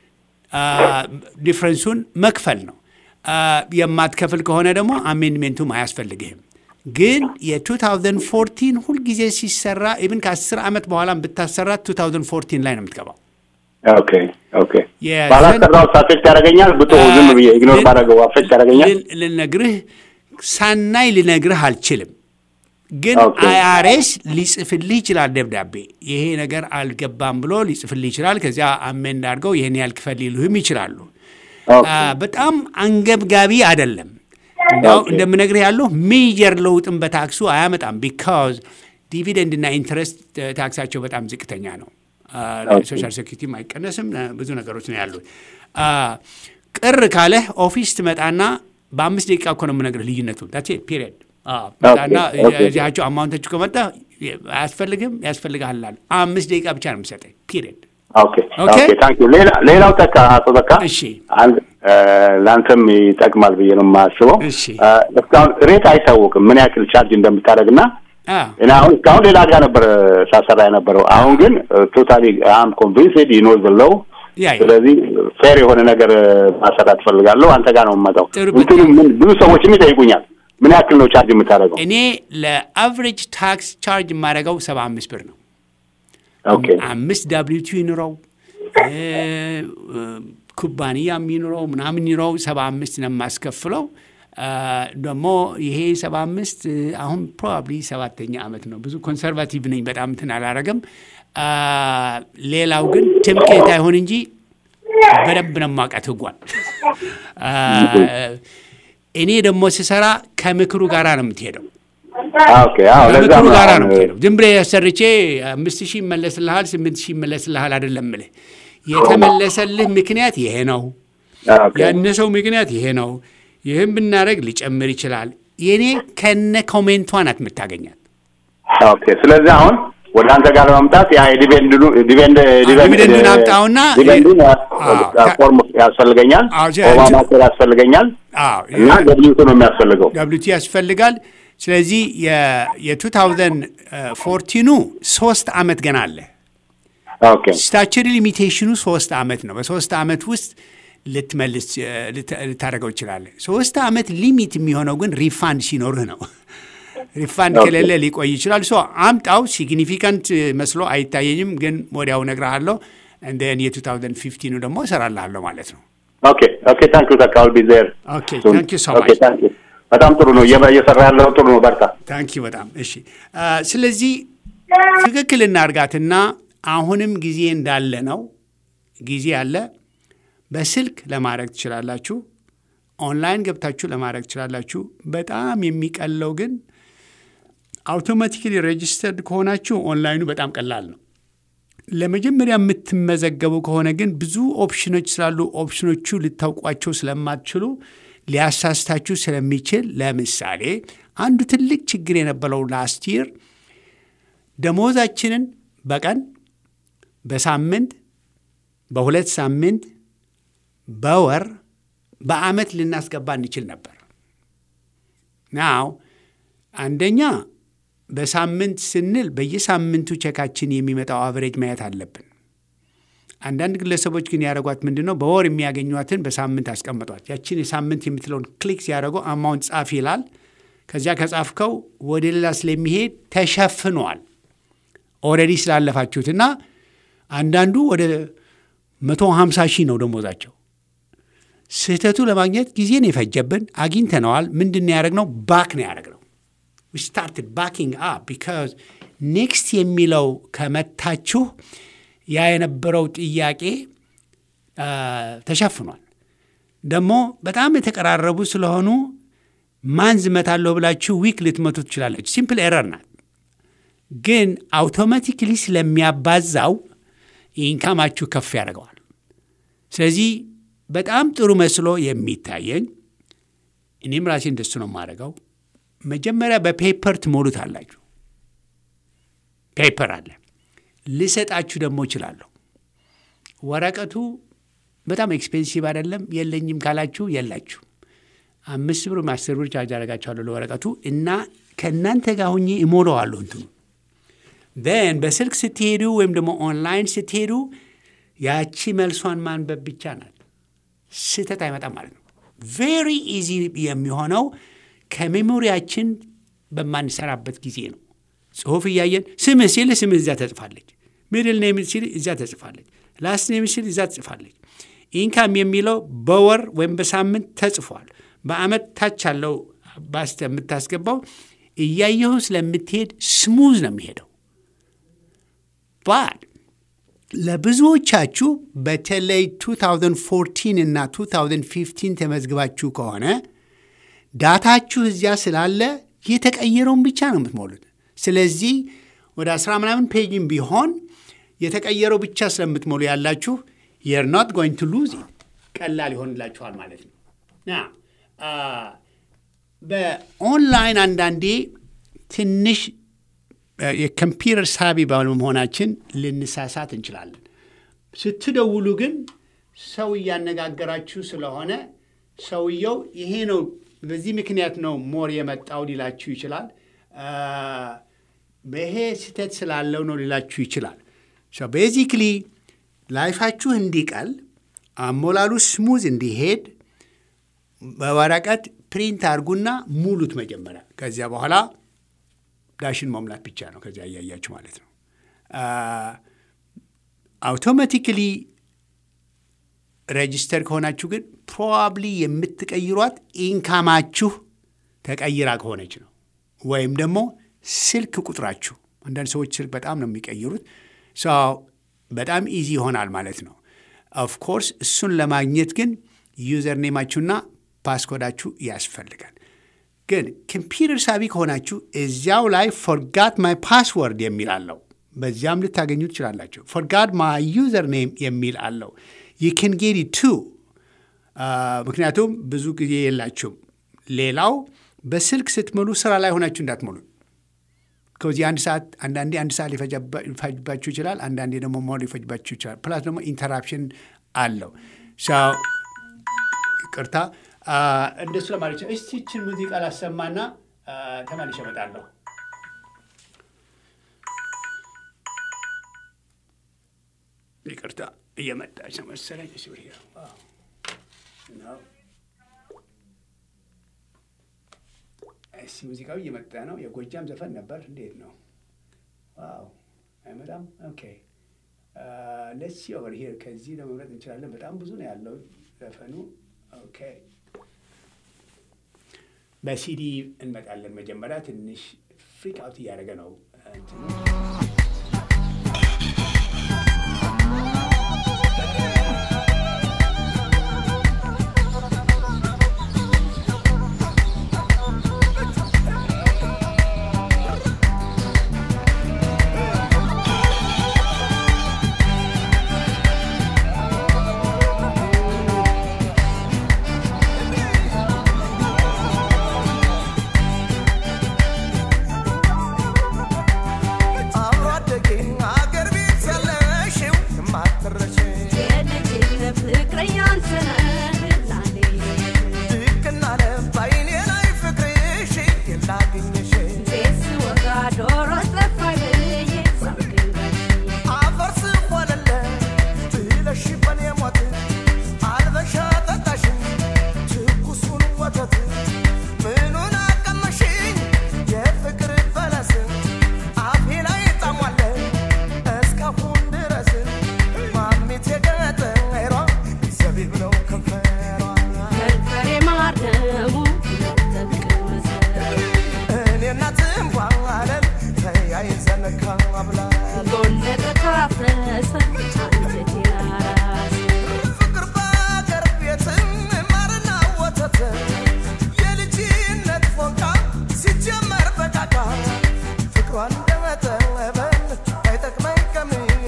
ዲፍረንሱን መክፈል ነው። የማትከፍል ከሆነ ደግሞ አሜንድሜንቱም አያስፈልግህም። ግን የ2014 ሁል ጊዜ ሲሰራ ኢቭን ከ10 ዓመት በኋላ ብታሰራ2014 ላይ ነው የምትገባው። ኦኬ ኦኬ ባላሰራው አፌክት ያደርገኛል። ብቶ ዝም ብዬ ኢግኖር ባደረገው አፌክት ያደርገኛል። ልነግርህ ሳናይ ልነግርህ አልችልም። ግን አይአርኤስ ሊጽፍልህ ይችላል ደብዳቤ ይሄ ነገር አልገባም ብሎ ሊጽፍልህ ይችላል። ከዚያ አሜንድ አድርገው ይሄን ያህል ክፈል ሊሉህም ይችላሉ። በጣም አንገብጋቢ አይደለም። እንዳው እንደምነግርህ ያለው ሜጀር ለውጥም በታክሱ አያመጣም። ቢካዝ ዲቪደንድ እና ኢንትረስት ታክሳቸው በጣም ዝቅተኛ ነው። ሶሻል ሴኩሪቲ አይቀነስም። ብዙ ነገሮች ነው ያሉት። ቅር ካለህ ኦፊስ ትመጣና በአምስት ደቂቃ እኮ ነው የምነግርህ ልዩነቱ። ታቼ ፒሪየድ መጣና እዚያቸው አማውንቶቹ ከመጣ አያስፈልግም ያስፈልጋል አሉ። አምስት ደቂቃ ብቻ ነው የምሰጠኝ ፒሪየድ። ኦኬ ኦኬ ታንክ ዩ። ሌላ ሌላው ተካ አቶ ተካ እሺ አንድ ላንተም ይጠቅማል ብዬ ነው የማስበው። እስካሁን ሬት አይታወቅም ምን ያክል ቻርጅ እንደምታደርግና እና አሁን እስካሁን ሌላ ጋር ነበር ሳሰራ የነበረው። አሁን ግን ቶታሊ አም ኮንቪንስድ ዩ ኖ ዘ ሎው። ስለዚህ ፌር የሆነ ነገር ማሰራት ፈልጋለሁ። አንተ ጋር ነው የምመጣው። እንትን ምን ብዙ ሰዎችም ይጠይቁኛል ምን ያክል ነው ቻርጅ የምታደርገው? እኔ ለአቨሬጅ ታክስ ቻርጅ የማደርገው ሰባ አምስት ብር ነው። ኦኬ አምስት ደብሊው ቱ ይኖረው ኩባንያ የሚኖረው ምናምን ይኖረው ሰባ አምስት ነው የማስከፍለው። ደግሞ ይሄ ሰባ አምስት አሁን ፕሮባብሊ ሰባተኛ ዓመት ነው። ብዙ ኮንሰርቫቲቭ ነኝ በጣም እንትን አላረገም። ሌላው ግን ትምክህት አይሆን እንጂ በደንብ ነው የማውቃት ህጓን። እኔ ደግሞ ስሰራ ከምክሩ ጋራ ነው የምትሄደው። ኦኬ አዎ ለዛ ከምክሩ ጋራ ነው የምትሄደው። ዝም ብለህ ያሰርቼ አምስት ሺህ ይመለስልሃል ስምንት ሺህ ይመለስልሃል አይደለም የምልህ። የተመለሰልህ ምክንያት ይሄ ነው። ያነሰው ምክንያት ይሄ ነው። ይሄን ብናረግ ሊጨምር ይችላል። የኔ ከነ ኮሜንቷ ናት የምታገኛት። ኦኬ ስለዚህ አሁን ወደ አንተ ጋር ለማምጣት ያ ዲቪደንድ ዲቪደንድ ዲቪደንዱን አምጣውና ዲቪደንዱን ፎርም ያስፈልገኛል። ኦባማ ኮድ ያስፈልገኛል። አዎ እና ደብሊው ቱ ነው የሚያስፈልገው። ደብሊው ቱ ያስፈልጋል። ስለዚህ የ2014ኑ ሶስት አመት ገና አለ። ኦኬ ስታቹሪ ሊሚቴሽኑ ሶስት አመት ነው። በሶስት አመት ውስጥ ልትመልስ ልታደርገው ይችላል። ሶስት አመት ሊሚት የሚሆነው ግን ሪፋንድ ሲኖርህ ነው። ሪፋንድ ከሌለ ሊቆይ ይችላል። ሶ አምጣው። ሲግኒፊካንት መስሎ አይታየኝም፣ ግን ወዲያው እነግርሃለሁ። and then የ2015 ነው ደግሞ እሰራልሃለሁ ማለት ነው። ኦኬ ኦኬ ታንክ ዩ ታካል ቢ ዜር። ኦኬ ታንክ ዩ ሶ ማች። ኦኬ ታንክ ዩ በጣም ጥሩ ነው እየሰራ ያለው ጥሩ ነው። በርታ። ታንክ ዩ በጣም እሺ። ስለዚህ ትክክል እናርጋትና አሁንም ጊዜ እንዳለ ነው። ጊዜ አለ። በስልክ ለማድረግ ትችላላችሁ። ኦንላይን ገብታችሁ ለማድረግ ትችላላችሁ። በጣም የሚቀለው ግን አውቶማቲካሊ ሬጂስተርድ ከሆናችሁ ኦንላይኑ በጣም ቀላል ነው። ለመጀመሪያ የምትመዘገቡ ከሆነ ግን ብዙ ኦፕሽኖች ስላሉ ኦፕሽኖቹ ልታውቋቸው ስለማትችሉ ሊያሳስታችሁ ስለሚችል፣ ለምሳሌ አንዱ ትልቅ ችግር የነበረው ላስት ይር ደሞዛችንን በቀን በሳምንት በሁለት ሳምንት በወር በአመት ልናስገባ እንችል ነበር። ናው አንደኛ በሳምንት ስንል በየሳምንቱ ቼካችን የሚመጣው አቨሬጅ ማየት አለብን። አንዳንድ ግለሰቦች ግን ያደረጓት ምንድነው በወር የሚያገኟትን በሳምንት አስቀምጧት። ያችን የሳምንት የምትለውን ክሊክ ሲያደርጉ አማውንት ጻፍ ይላል። ከዚያ ከጻፍከው ወደ ሌላ ስለሚሄድ ተሸፍኗል ኦልሬዲ ስላለፋችሁትና አንዳንዱ ወደ መቶ ሃምሳ ሺህ ነው ደሞዛቸው። ስህተቱ ለማግኘት ጊዜ ነው የፈጀብን። አግኝተነዋል። ምንድነው ያደረግነው? ባክ ነው ያደረግነው። we started backing up because next የሚለው ከመታችሁ ያ የነበረው ጥያቄ ተሸፍኗል። ደግሞ በጣም የተቀራረቡ ስለሆኑ ማንዝ መታለው ብላችሁ ዊክ ልትመቱ ትችላላችሁ። ሲምፕል ኤረር ናት። ግን አውቶማቲካሊ ስለሚያባዛው ኢንካማችሁ ከፍ ያደርገዋል። ስለዚህ በጣም ጥሩ መስሎ የሚታየኝ እኔም ራሴ እንደሱ ነው የማደርገው። መጀመሪያ በፔፐር ትሞሉታላችሁ። ፔፐር አለ ልሰጣችሁ ደግሞ እችላለሁ። ወረቀቱ በጣም ኤክስፔንሲቭ አይደለም። የለኝም ካላችሁ የላችሁ አምስት ብር አስር ብር ቻርጅ አደርጋችኋለሁ ለወረቀቱ እና ከእናንተ ጋር ሆኜ እሞላዋለሁ እንትኑ then በስልክ ስትሄዱ ወይም ደግሞ ኦንላይን ስትሄዱ ያቺ መልሷን ማንበብ ብቻ ናት። ስህተት አይመጣም ማለት ነው። very easy የሚሆነው ከሜሞሪያችን በማንሰራበት ጊዜ ነው። ጽሁፍ እያየን ስምህ ሲል ስምህ እዛ ተጽፋለች። ሚድል ኔም ሲል እዛ ተጽፋለች። ላስት ኔም ሲል እዛ ተጽፋለች። ኢንካም የሚለው በወር ወይም በሳምንት ተጽፏል። በአመት ታች ያለው ባስተ የምታስገባው እያየሁ ስለምትሄድ ስሙዝ ነው የሚሄደው። but ለብዙዎቻችሁ በተለይ two thousand fourteen እና two thousand fifteen ተመዝግባችሁ ከሆነ ዳታችሁ እዚያ ስላለ የተቀየረውን ብቻ ነው የምትሞሉት። ስለዚህ ወደ አስራ ምናምን ፔጅም ቢሆን የተቀየረው ብቻ ስለምትሞሉ ያላችሁ you're not going to lose it ቀላል ይሆንላችኋል ማለት ነው። ና በኦንላይን አንዳንዴ ትንሽ የኮምፒውተር ሳቢ ባለመሆናችን ልንሳሳት እንችላለን። ስትደውሉ ግን ሰው ያነጋገራችሁ ስለሆነ ሰውየው ይሄ ነው በዚህ ምክንያት ነው ሞር የመጣው ሊላችሁ ይችላል። በሄ ስህተት ስላለው ነው ሊላችሁ ይችላል። so basically ላይፋችሁ እንዲቀል አሞላሉ ስሙዝ እንዲሄድ በወረቀት ፕሪንት አድርጉና ሙሉት መጀመሪያ። ከዚያ በኋላ ዳሽን መሙላት ብቻ ነው። ከዚያ ያያያችሁ ማለት ነው። አውቶማቲካሊ ሬጂስተር ከሆናችሁ ግን ፕሮባብሊ የምትቀይሯት ኢንካማችሁ ተቀይራ ከሆነች ነው። ወይም ደግሞ ስልክ ቁጥራችሁ አንዳንድ ሰዎች ስልክ በጣም ነው የሚቀይሩት። so በጣም ኢዚ ይሆናል ማለት ነው። ኦፍ ኮርስ እሱን ለማግኘት ግን ዩዘር ኔማችሁና ፓስኮዳችሁ ያስፈልጋል። ግን ኮምፒውተር ሳቢ ከሆናችሁ እዚያው ላይ forgot my password የሚል አለው። በዚያም ልታገኙ ትችላላችሁ። forgot my username የሚል አለው። you can get it too ምክንያቱም ብዙ ጊዜ የላችሁም። ሌላው በስልክ ስትሞሉ ስራ ላይ ሆናችሁ እንዳትሞሉ። ከዚህ አንድ ሰዓት አንዳንዴ አንድ ሰዓት ሊፈጅባችሁ ይችላል። አንዳንዴ ደግሞ ሞር ሊፈጅባችሁ ይችላል። ፕላስ ደግሞ ኢንተራፕሽን አለው። so ይቅርታ እንደሱ ለማለት ነው። እስቲ እቺን ሙዚቃ ላሰማና ተመልሼ እመጣለሁ። ይቅርታ እየመጣች ነው መሰለኝ። እሺ ወዲያ ዋው ነው እሺ ሙዚቃው እየመጣ ነው። የጎጃም ዘፈን ነበር። እንዴት ነው? ዋው አይመጣም። ኦኬ ሌትስ ሲ ኦቨር ሂር። ከዚህ ለመምረጥ እንችላለን። በጣም ብዙ ነው ያለው ዘፈኑ። ኦኬ በሲዲ እንመጣለን። መጀመሪያ ትንሽ ፍሪክ አውት እያደረገ ነው እንትኑ All right.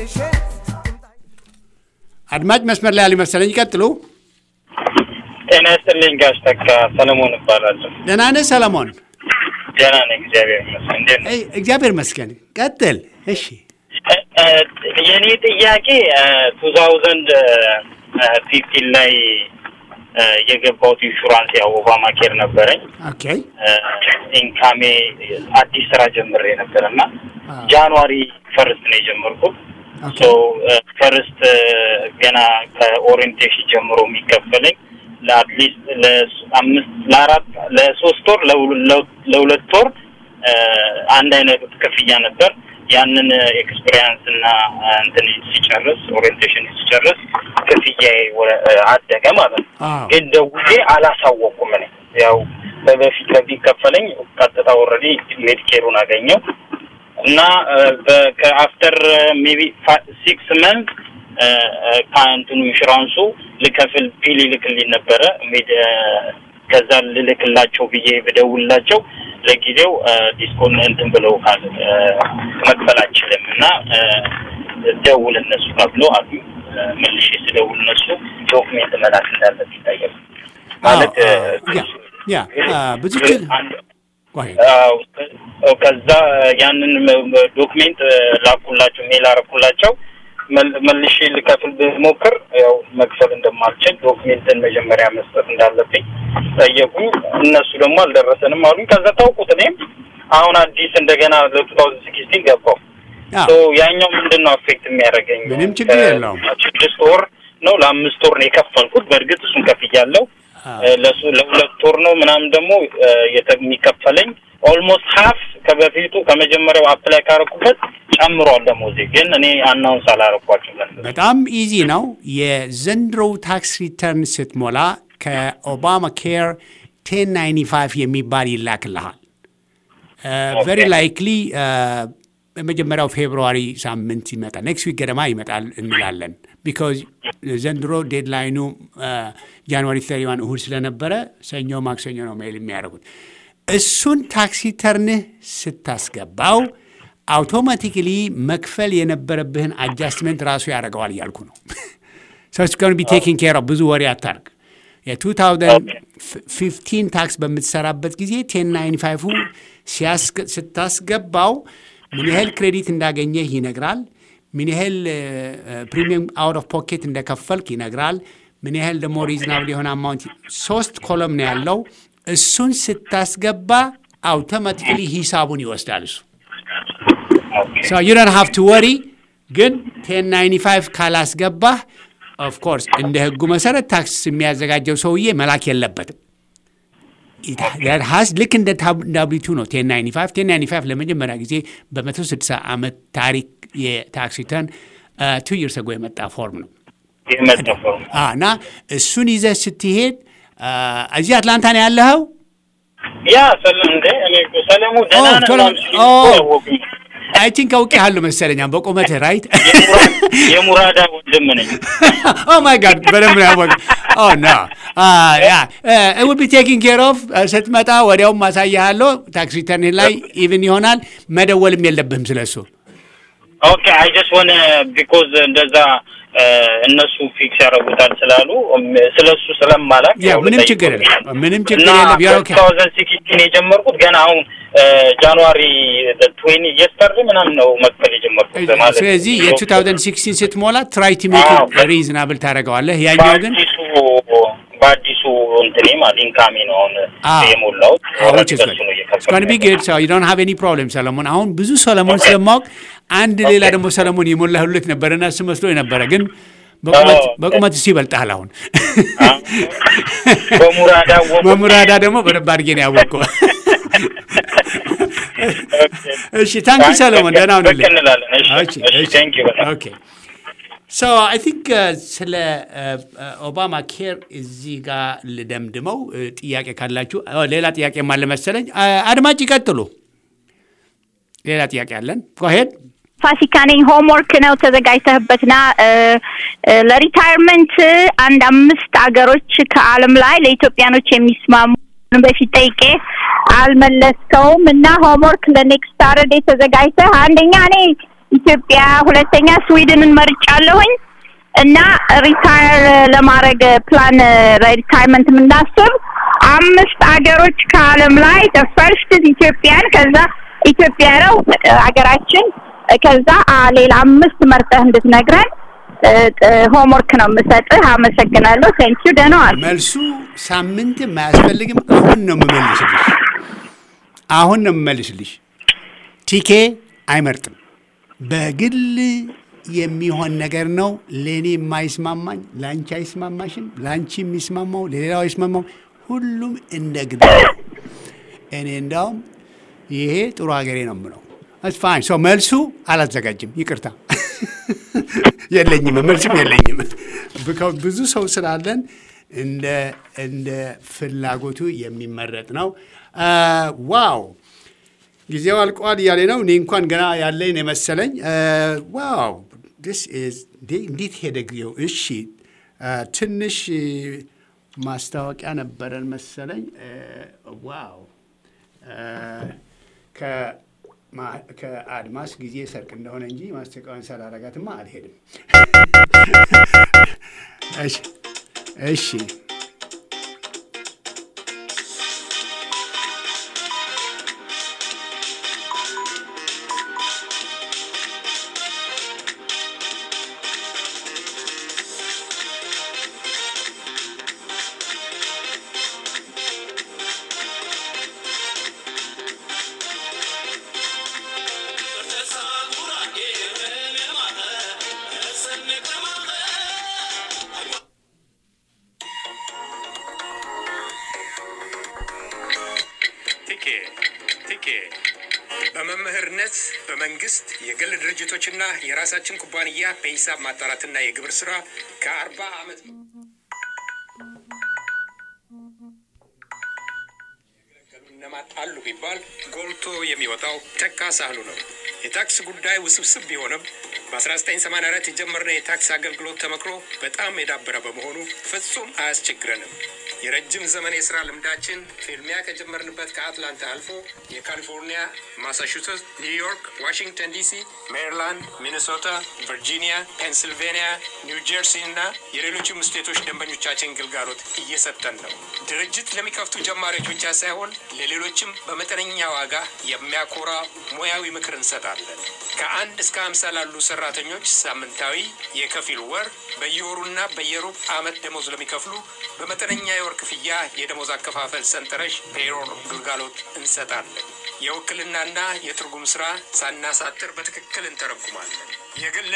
አድማጭ መስመር ላይ ያለ መሰለኝ ይቀጥሉ ጤና ይስጥልኝ ጋሽ ተካ ሰለሞን እባላለሁ ደህና ነህ ሰለሞን ደህና ነኝ እግዚአብሔር ይመስገን እንዴት ነህ እግዚአብሔር ይመስገን ቀጥል እሺ የኔ ጥያቄ two thousand fifteen ላይ የገባሁት ኢንሹራንስ ያው ኦባማ ኬር ነበረኝ ኦኬ ኢንካሜ አዲስ ስራ ጀምሬ ነበርና ጃንዋሪ ፈርስት ነው የጀመርኩት ሶ ፈርስት ገና ከኦሪንቴሽን ጀምሮ የሚከፈለኝ ለአትሊስት ለአምስት ለአራት ለሶስት ወር ለሁለት ወር አንድ አይነት ክፍያ ነበር ያንን ኤክስፒሪየንስ እና እንትን ሲጨርስ ኦሪንቴሽን ሲጨርስ ክፍያዬ አደገ ማለት ነው ግን ደውዬ አላሳወቁም እኔ ያው በፊት ለቢከፈለኝ ቀጥታ ኦሬዲ ሜዲኬሩን አገኘው እና ከአፍተር ሜቢ six months ካንቱን ኢንሹራንሱ ልከፍል ቢል ልክልኝ ነበረ ከዛ ልልክላቸው ብዬ በደውላቸው ለጊዜው ዲስኮንት ብለው ካለ መክፈል አልችልም እና ደውል እነሱ ብሎ አሉ መልሼ ስደውል እነሱ ዶክመንት መላክ እንዳለበት ይታያል ማለት ያ ብዙ ከዛ ያንን ዶክመንት ላኩላቸው ሜል አረኩላቸው መልሼ ልከፍል በሞክር ያው መክፈል እንደማልችል ዶክመንትን መጀመሪያ መስጠት እንዳለብኝ ጠየቁኝ እነሱ ደግሞ አልደረሰንም አሉኝ ከዛ ታውቁት እኔም አሁን አዲስ እንደገና ለ twenty sixteen ገባው ሶ ያኛው ምንድነው አፌክት የሚያደርገኝ ምንም ችግር የለውም ስድስት ወር ነው ለአምስት ወር ነው የከፈልኩት በእርግጥ እሱን ከፍያለሁ ለሱ ለሁለት ወር ነው ምናምን ደግሞ የሚከፈለኝ ኦልሞስት half ከበፊቱ ከመጀመሪያው አፕላይ ካረኩበት ጨምሯል ደሞዜ ግን እኔ አናውንስ አላረኳቸው በጣም ኢዚ ነው የዘንድሮ ታክስ ሪተርን ስትሞላ ከኦባማ ኬር ten ninety-five የሚባል ይላክልሃል very likely በመጀመሪያው ፌብሩዋሪ ሳምንት ይመጣል ኔክስት ዊክ ገደማ ይመጣል እንላለን because ዘንድሮ ዴድላይኑ ጃንዋሪ thirty-one እሁድ ስለነበረ ሰኞ ማክሰኞ ነው ሜል የሚያደርጉት እሱን ታክስ ሪተርን ስታስገባው አውቶማቲካሊ መክፈል የነበረብህን አድጀስትመንት ራሱ ያደርገዋል ይያልኩ ነው so it's going to be taken care of ብዙ ወሬ አታርግ የ twenty fifteen ታክስ በምትሰራበት ጊዜ ten ninety-five ስታስገባው ምን ያህል ክሬዲት እንዳገኘህ ይነግራል ምን ያህል ፕሪሚየም አውት ኦፍ ፖኬት እንደከፈልክ ይነግራል ምን ያህል ደሞ ሪዝናብል የሆነ አማውንት ሶስት ኮለም ነው ያለው እሱን ስታስገባ አውቶማቲካሊ ሂሳቡን ይወስዳል እሱ so you don't have to worry ግን ten ninety-five ካላስገባህ of course እንደ ህጉ መሰረት ታክስ የሚያዘጋጀው ሰውዬ መላክ የለበትም that has look in the W two ነው ten ninety-five ten ninety-five ለመጀመሪያ ጊዜ በ one sixty አመት ታሪክ የታክስ ሪተርን two years ago የመጣ ፎርም ነው የመጣ ፎርም አና እሱን ይዘህ ስትሄድ እዚህ አትላንታ ነው ያለኸው ያ ሰለሞን እንደ እኔ ሰለሙ ደህና ነው I think አውቄ አሉ መሰለኝ በቆመተ ራይት የሙራዳ ወንድም ነኝ oh my god በደም ነው ያወቅ oh no ah yeah uh, it will be taken care of ስትመጣ ወዲያው ማሳያለሁ ታክስ ሪተርን ላይ ኢቭን ይሆናል መደወልም የለብህም ስለሱ okay I just want because እንደዛ እነሱ ፊክስ ያረጉታል ስላሉ ስለሱ ስለማላክ ያ ምንም ችግር የለም ምንም ችግር የለም ያ ኦኬ twenty sixteen የጀመርኩት ገና አሁን ጃንዋሪ twenty yesterday ምናምን ነው መክፈል የጀመርኩት ማለት ስለዚህ የ twenty sixteen ስትሞላ try to make it reasonable ታረጋዋለህ ያኛው ግን ባዲሱ እንትኔ ማለት ኢንካሜ ነው አሁን የሞላው it's going to be good so you don't have any problem ሰለሞን አሁን ብዙ ሰለሞን ስለማውቅ አንድ ሌላ ደግሞ ሰለሞን የሞላሁለት ነበርና እሱ መስሎኝ ነበር ግን በቁመት በቁመት ሲበልጣል አሁን በሙራዳ በሙራዳ ደግሞ በደንብ አድርጌ ነው ያወቀው እሺ ታንክ ዩ ሰለሞን ደህና ሁንልኝ እሺ እሺ ታንክ ዩ ኦኬ so I think ስለ ኦባማ ኬር እዚህ ጋር ልደምድመው ጥያቄ ካላችሁ ሌላ ጥያቄ ማለ መሰለኝ አድማጭ ይቀጥሉ ሌላ ጥያቄ አለን go ahead ፋሲካ ነኝ ሆምወርክ ነው ተዘጋጅተህበትና ለሪታየርመንት አንድ አምስት አገሮች ከዓለም ላይ ለኢትዮጵያኖች የሚስማሙ በፊት ጠይቄ አልመለስከውም እና ሆምወርክ ለኔክስት ሳተርዴይ ተዘጋጅተህ አንደኛ እኔ ኢትዮጵያ ሁለተኛ ስዊድንን መርጫለሁኝ እና ሪታየር ለማድረግ ፕላን ሪታየርመንት ምናስብ አምስት አገሮች ከዓለም ላይ ፈርስት ኢትዮጵያን ከዛ ኢትዮጵያ ነው አገራችን ከዛ ሌላ አምስት መርጠህ እንድትነግረን ሆምወርክ ነው የምሰጥህ አመሰግናለሁ ቴንክ ዩ ደህናዋል መልሱ ሳምንት ማያስፈልግም አሁን ነው የምመልስልሽ አሁን ነው የምመልስልሽ ቲኬ አይመርጥም በግል የሚሆን ነገር ነው ለኔ የማይስማማኝ ላንቺ አይስማማሽም ላንቺ የሚስማማው ለሌላው አይስማማው ሁሉም እንደግል እኔ እንዳው ይሄ ጥሩ ሀገሬ ነው የምለው that's fine so መልሱ አላዘጋጅም ይቅርታ የለኝም መልስም የለኝም ብዙ ሰው ስላለን እንደ እንደ ፍላጎቱ የሚመረጥ ነው ዋው ጊዜው አልቋል ያለ ነው እኔ እንኳን ገና ያለኝ የመሰለኝ ዋው this is እንዴት ሄደግየው እሺ ትንሽ ማስታወቂያ ነበረን መሰለኝ ዋው ከ ከአድማስ ጊዜ ሰርቅ እንደሆነ እንጂ ማስተቃወን ሰላራጋትማ አልሄድም እሺ እሺ በመምህርነት በመንግስት የግል ድርጅቶችና የራሳችን ኩባንያ በሂሳብ ማጣራትና የግብር ስራ ከአርባ ዓመት አሉ ቢባል ጎልቶ የሚወጣው ተካ ሳህሉ ነው። የታክስ ጉዳይ ውስብስብ ቢሆንም በ1984 የጀመርነው የታክስ አገልግሎት ተመክሮ በጣም የዳበረ በመሆኑ ፍጹም አያስቸግረንም። የረጅም ዘመን የሥራ ልምዳችን ፊልሚያ ከጀመርንበት ከአትላንታ አልፎ የካሊፎርኒያ፣ ማሳቹሴትስ፣ ኒውዮርክ፣ ዋሽንግተን ዲሲ፣ ሜሪላንድ፣ ሚኒሶታ፣ ቨርጂኒያ፣ ፔንሲልቬኒያ፣ ኒው ጀርሲ እና የሌሎችም ስቴቶች ደንበኞቻችን ግልጋሎት እየሰጠን ነው። ድርጅት ለሚከፍቱ ጀማሪዎች ብቻ ሳይሆን ለሌሎችም በመጠነኛ ዋጋ የሚያኮራ ሙያዊ ምክር እንሰጣለን። ከአንድ እስከ ሃምሳ ላሉ ሰራተኞች ሳምንታዊ፣ የከፊል ወር፣ በየወሩና በየሩብ ዓመት ደሞዝ ለሚከፍሉ በመጠነኛ የወር ክፍያ የደሞዝ አከፋፈል ሰንጠረዥ ፔሮል ግልጋሎት እንሰጣለን። የውክልናና የትርጉም ስራ ሳናሳጥር በትክክል እንተረጉማለን። የግል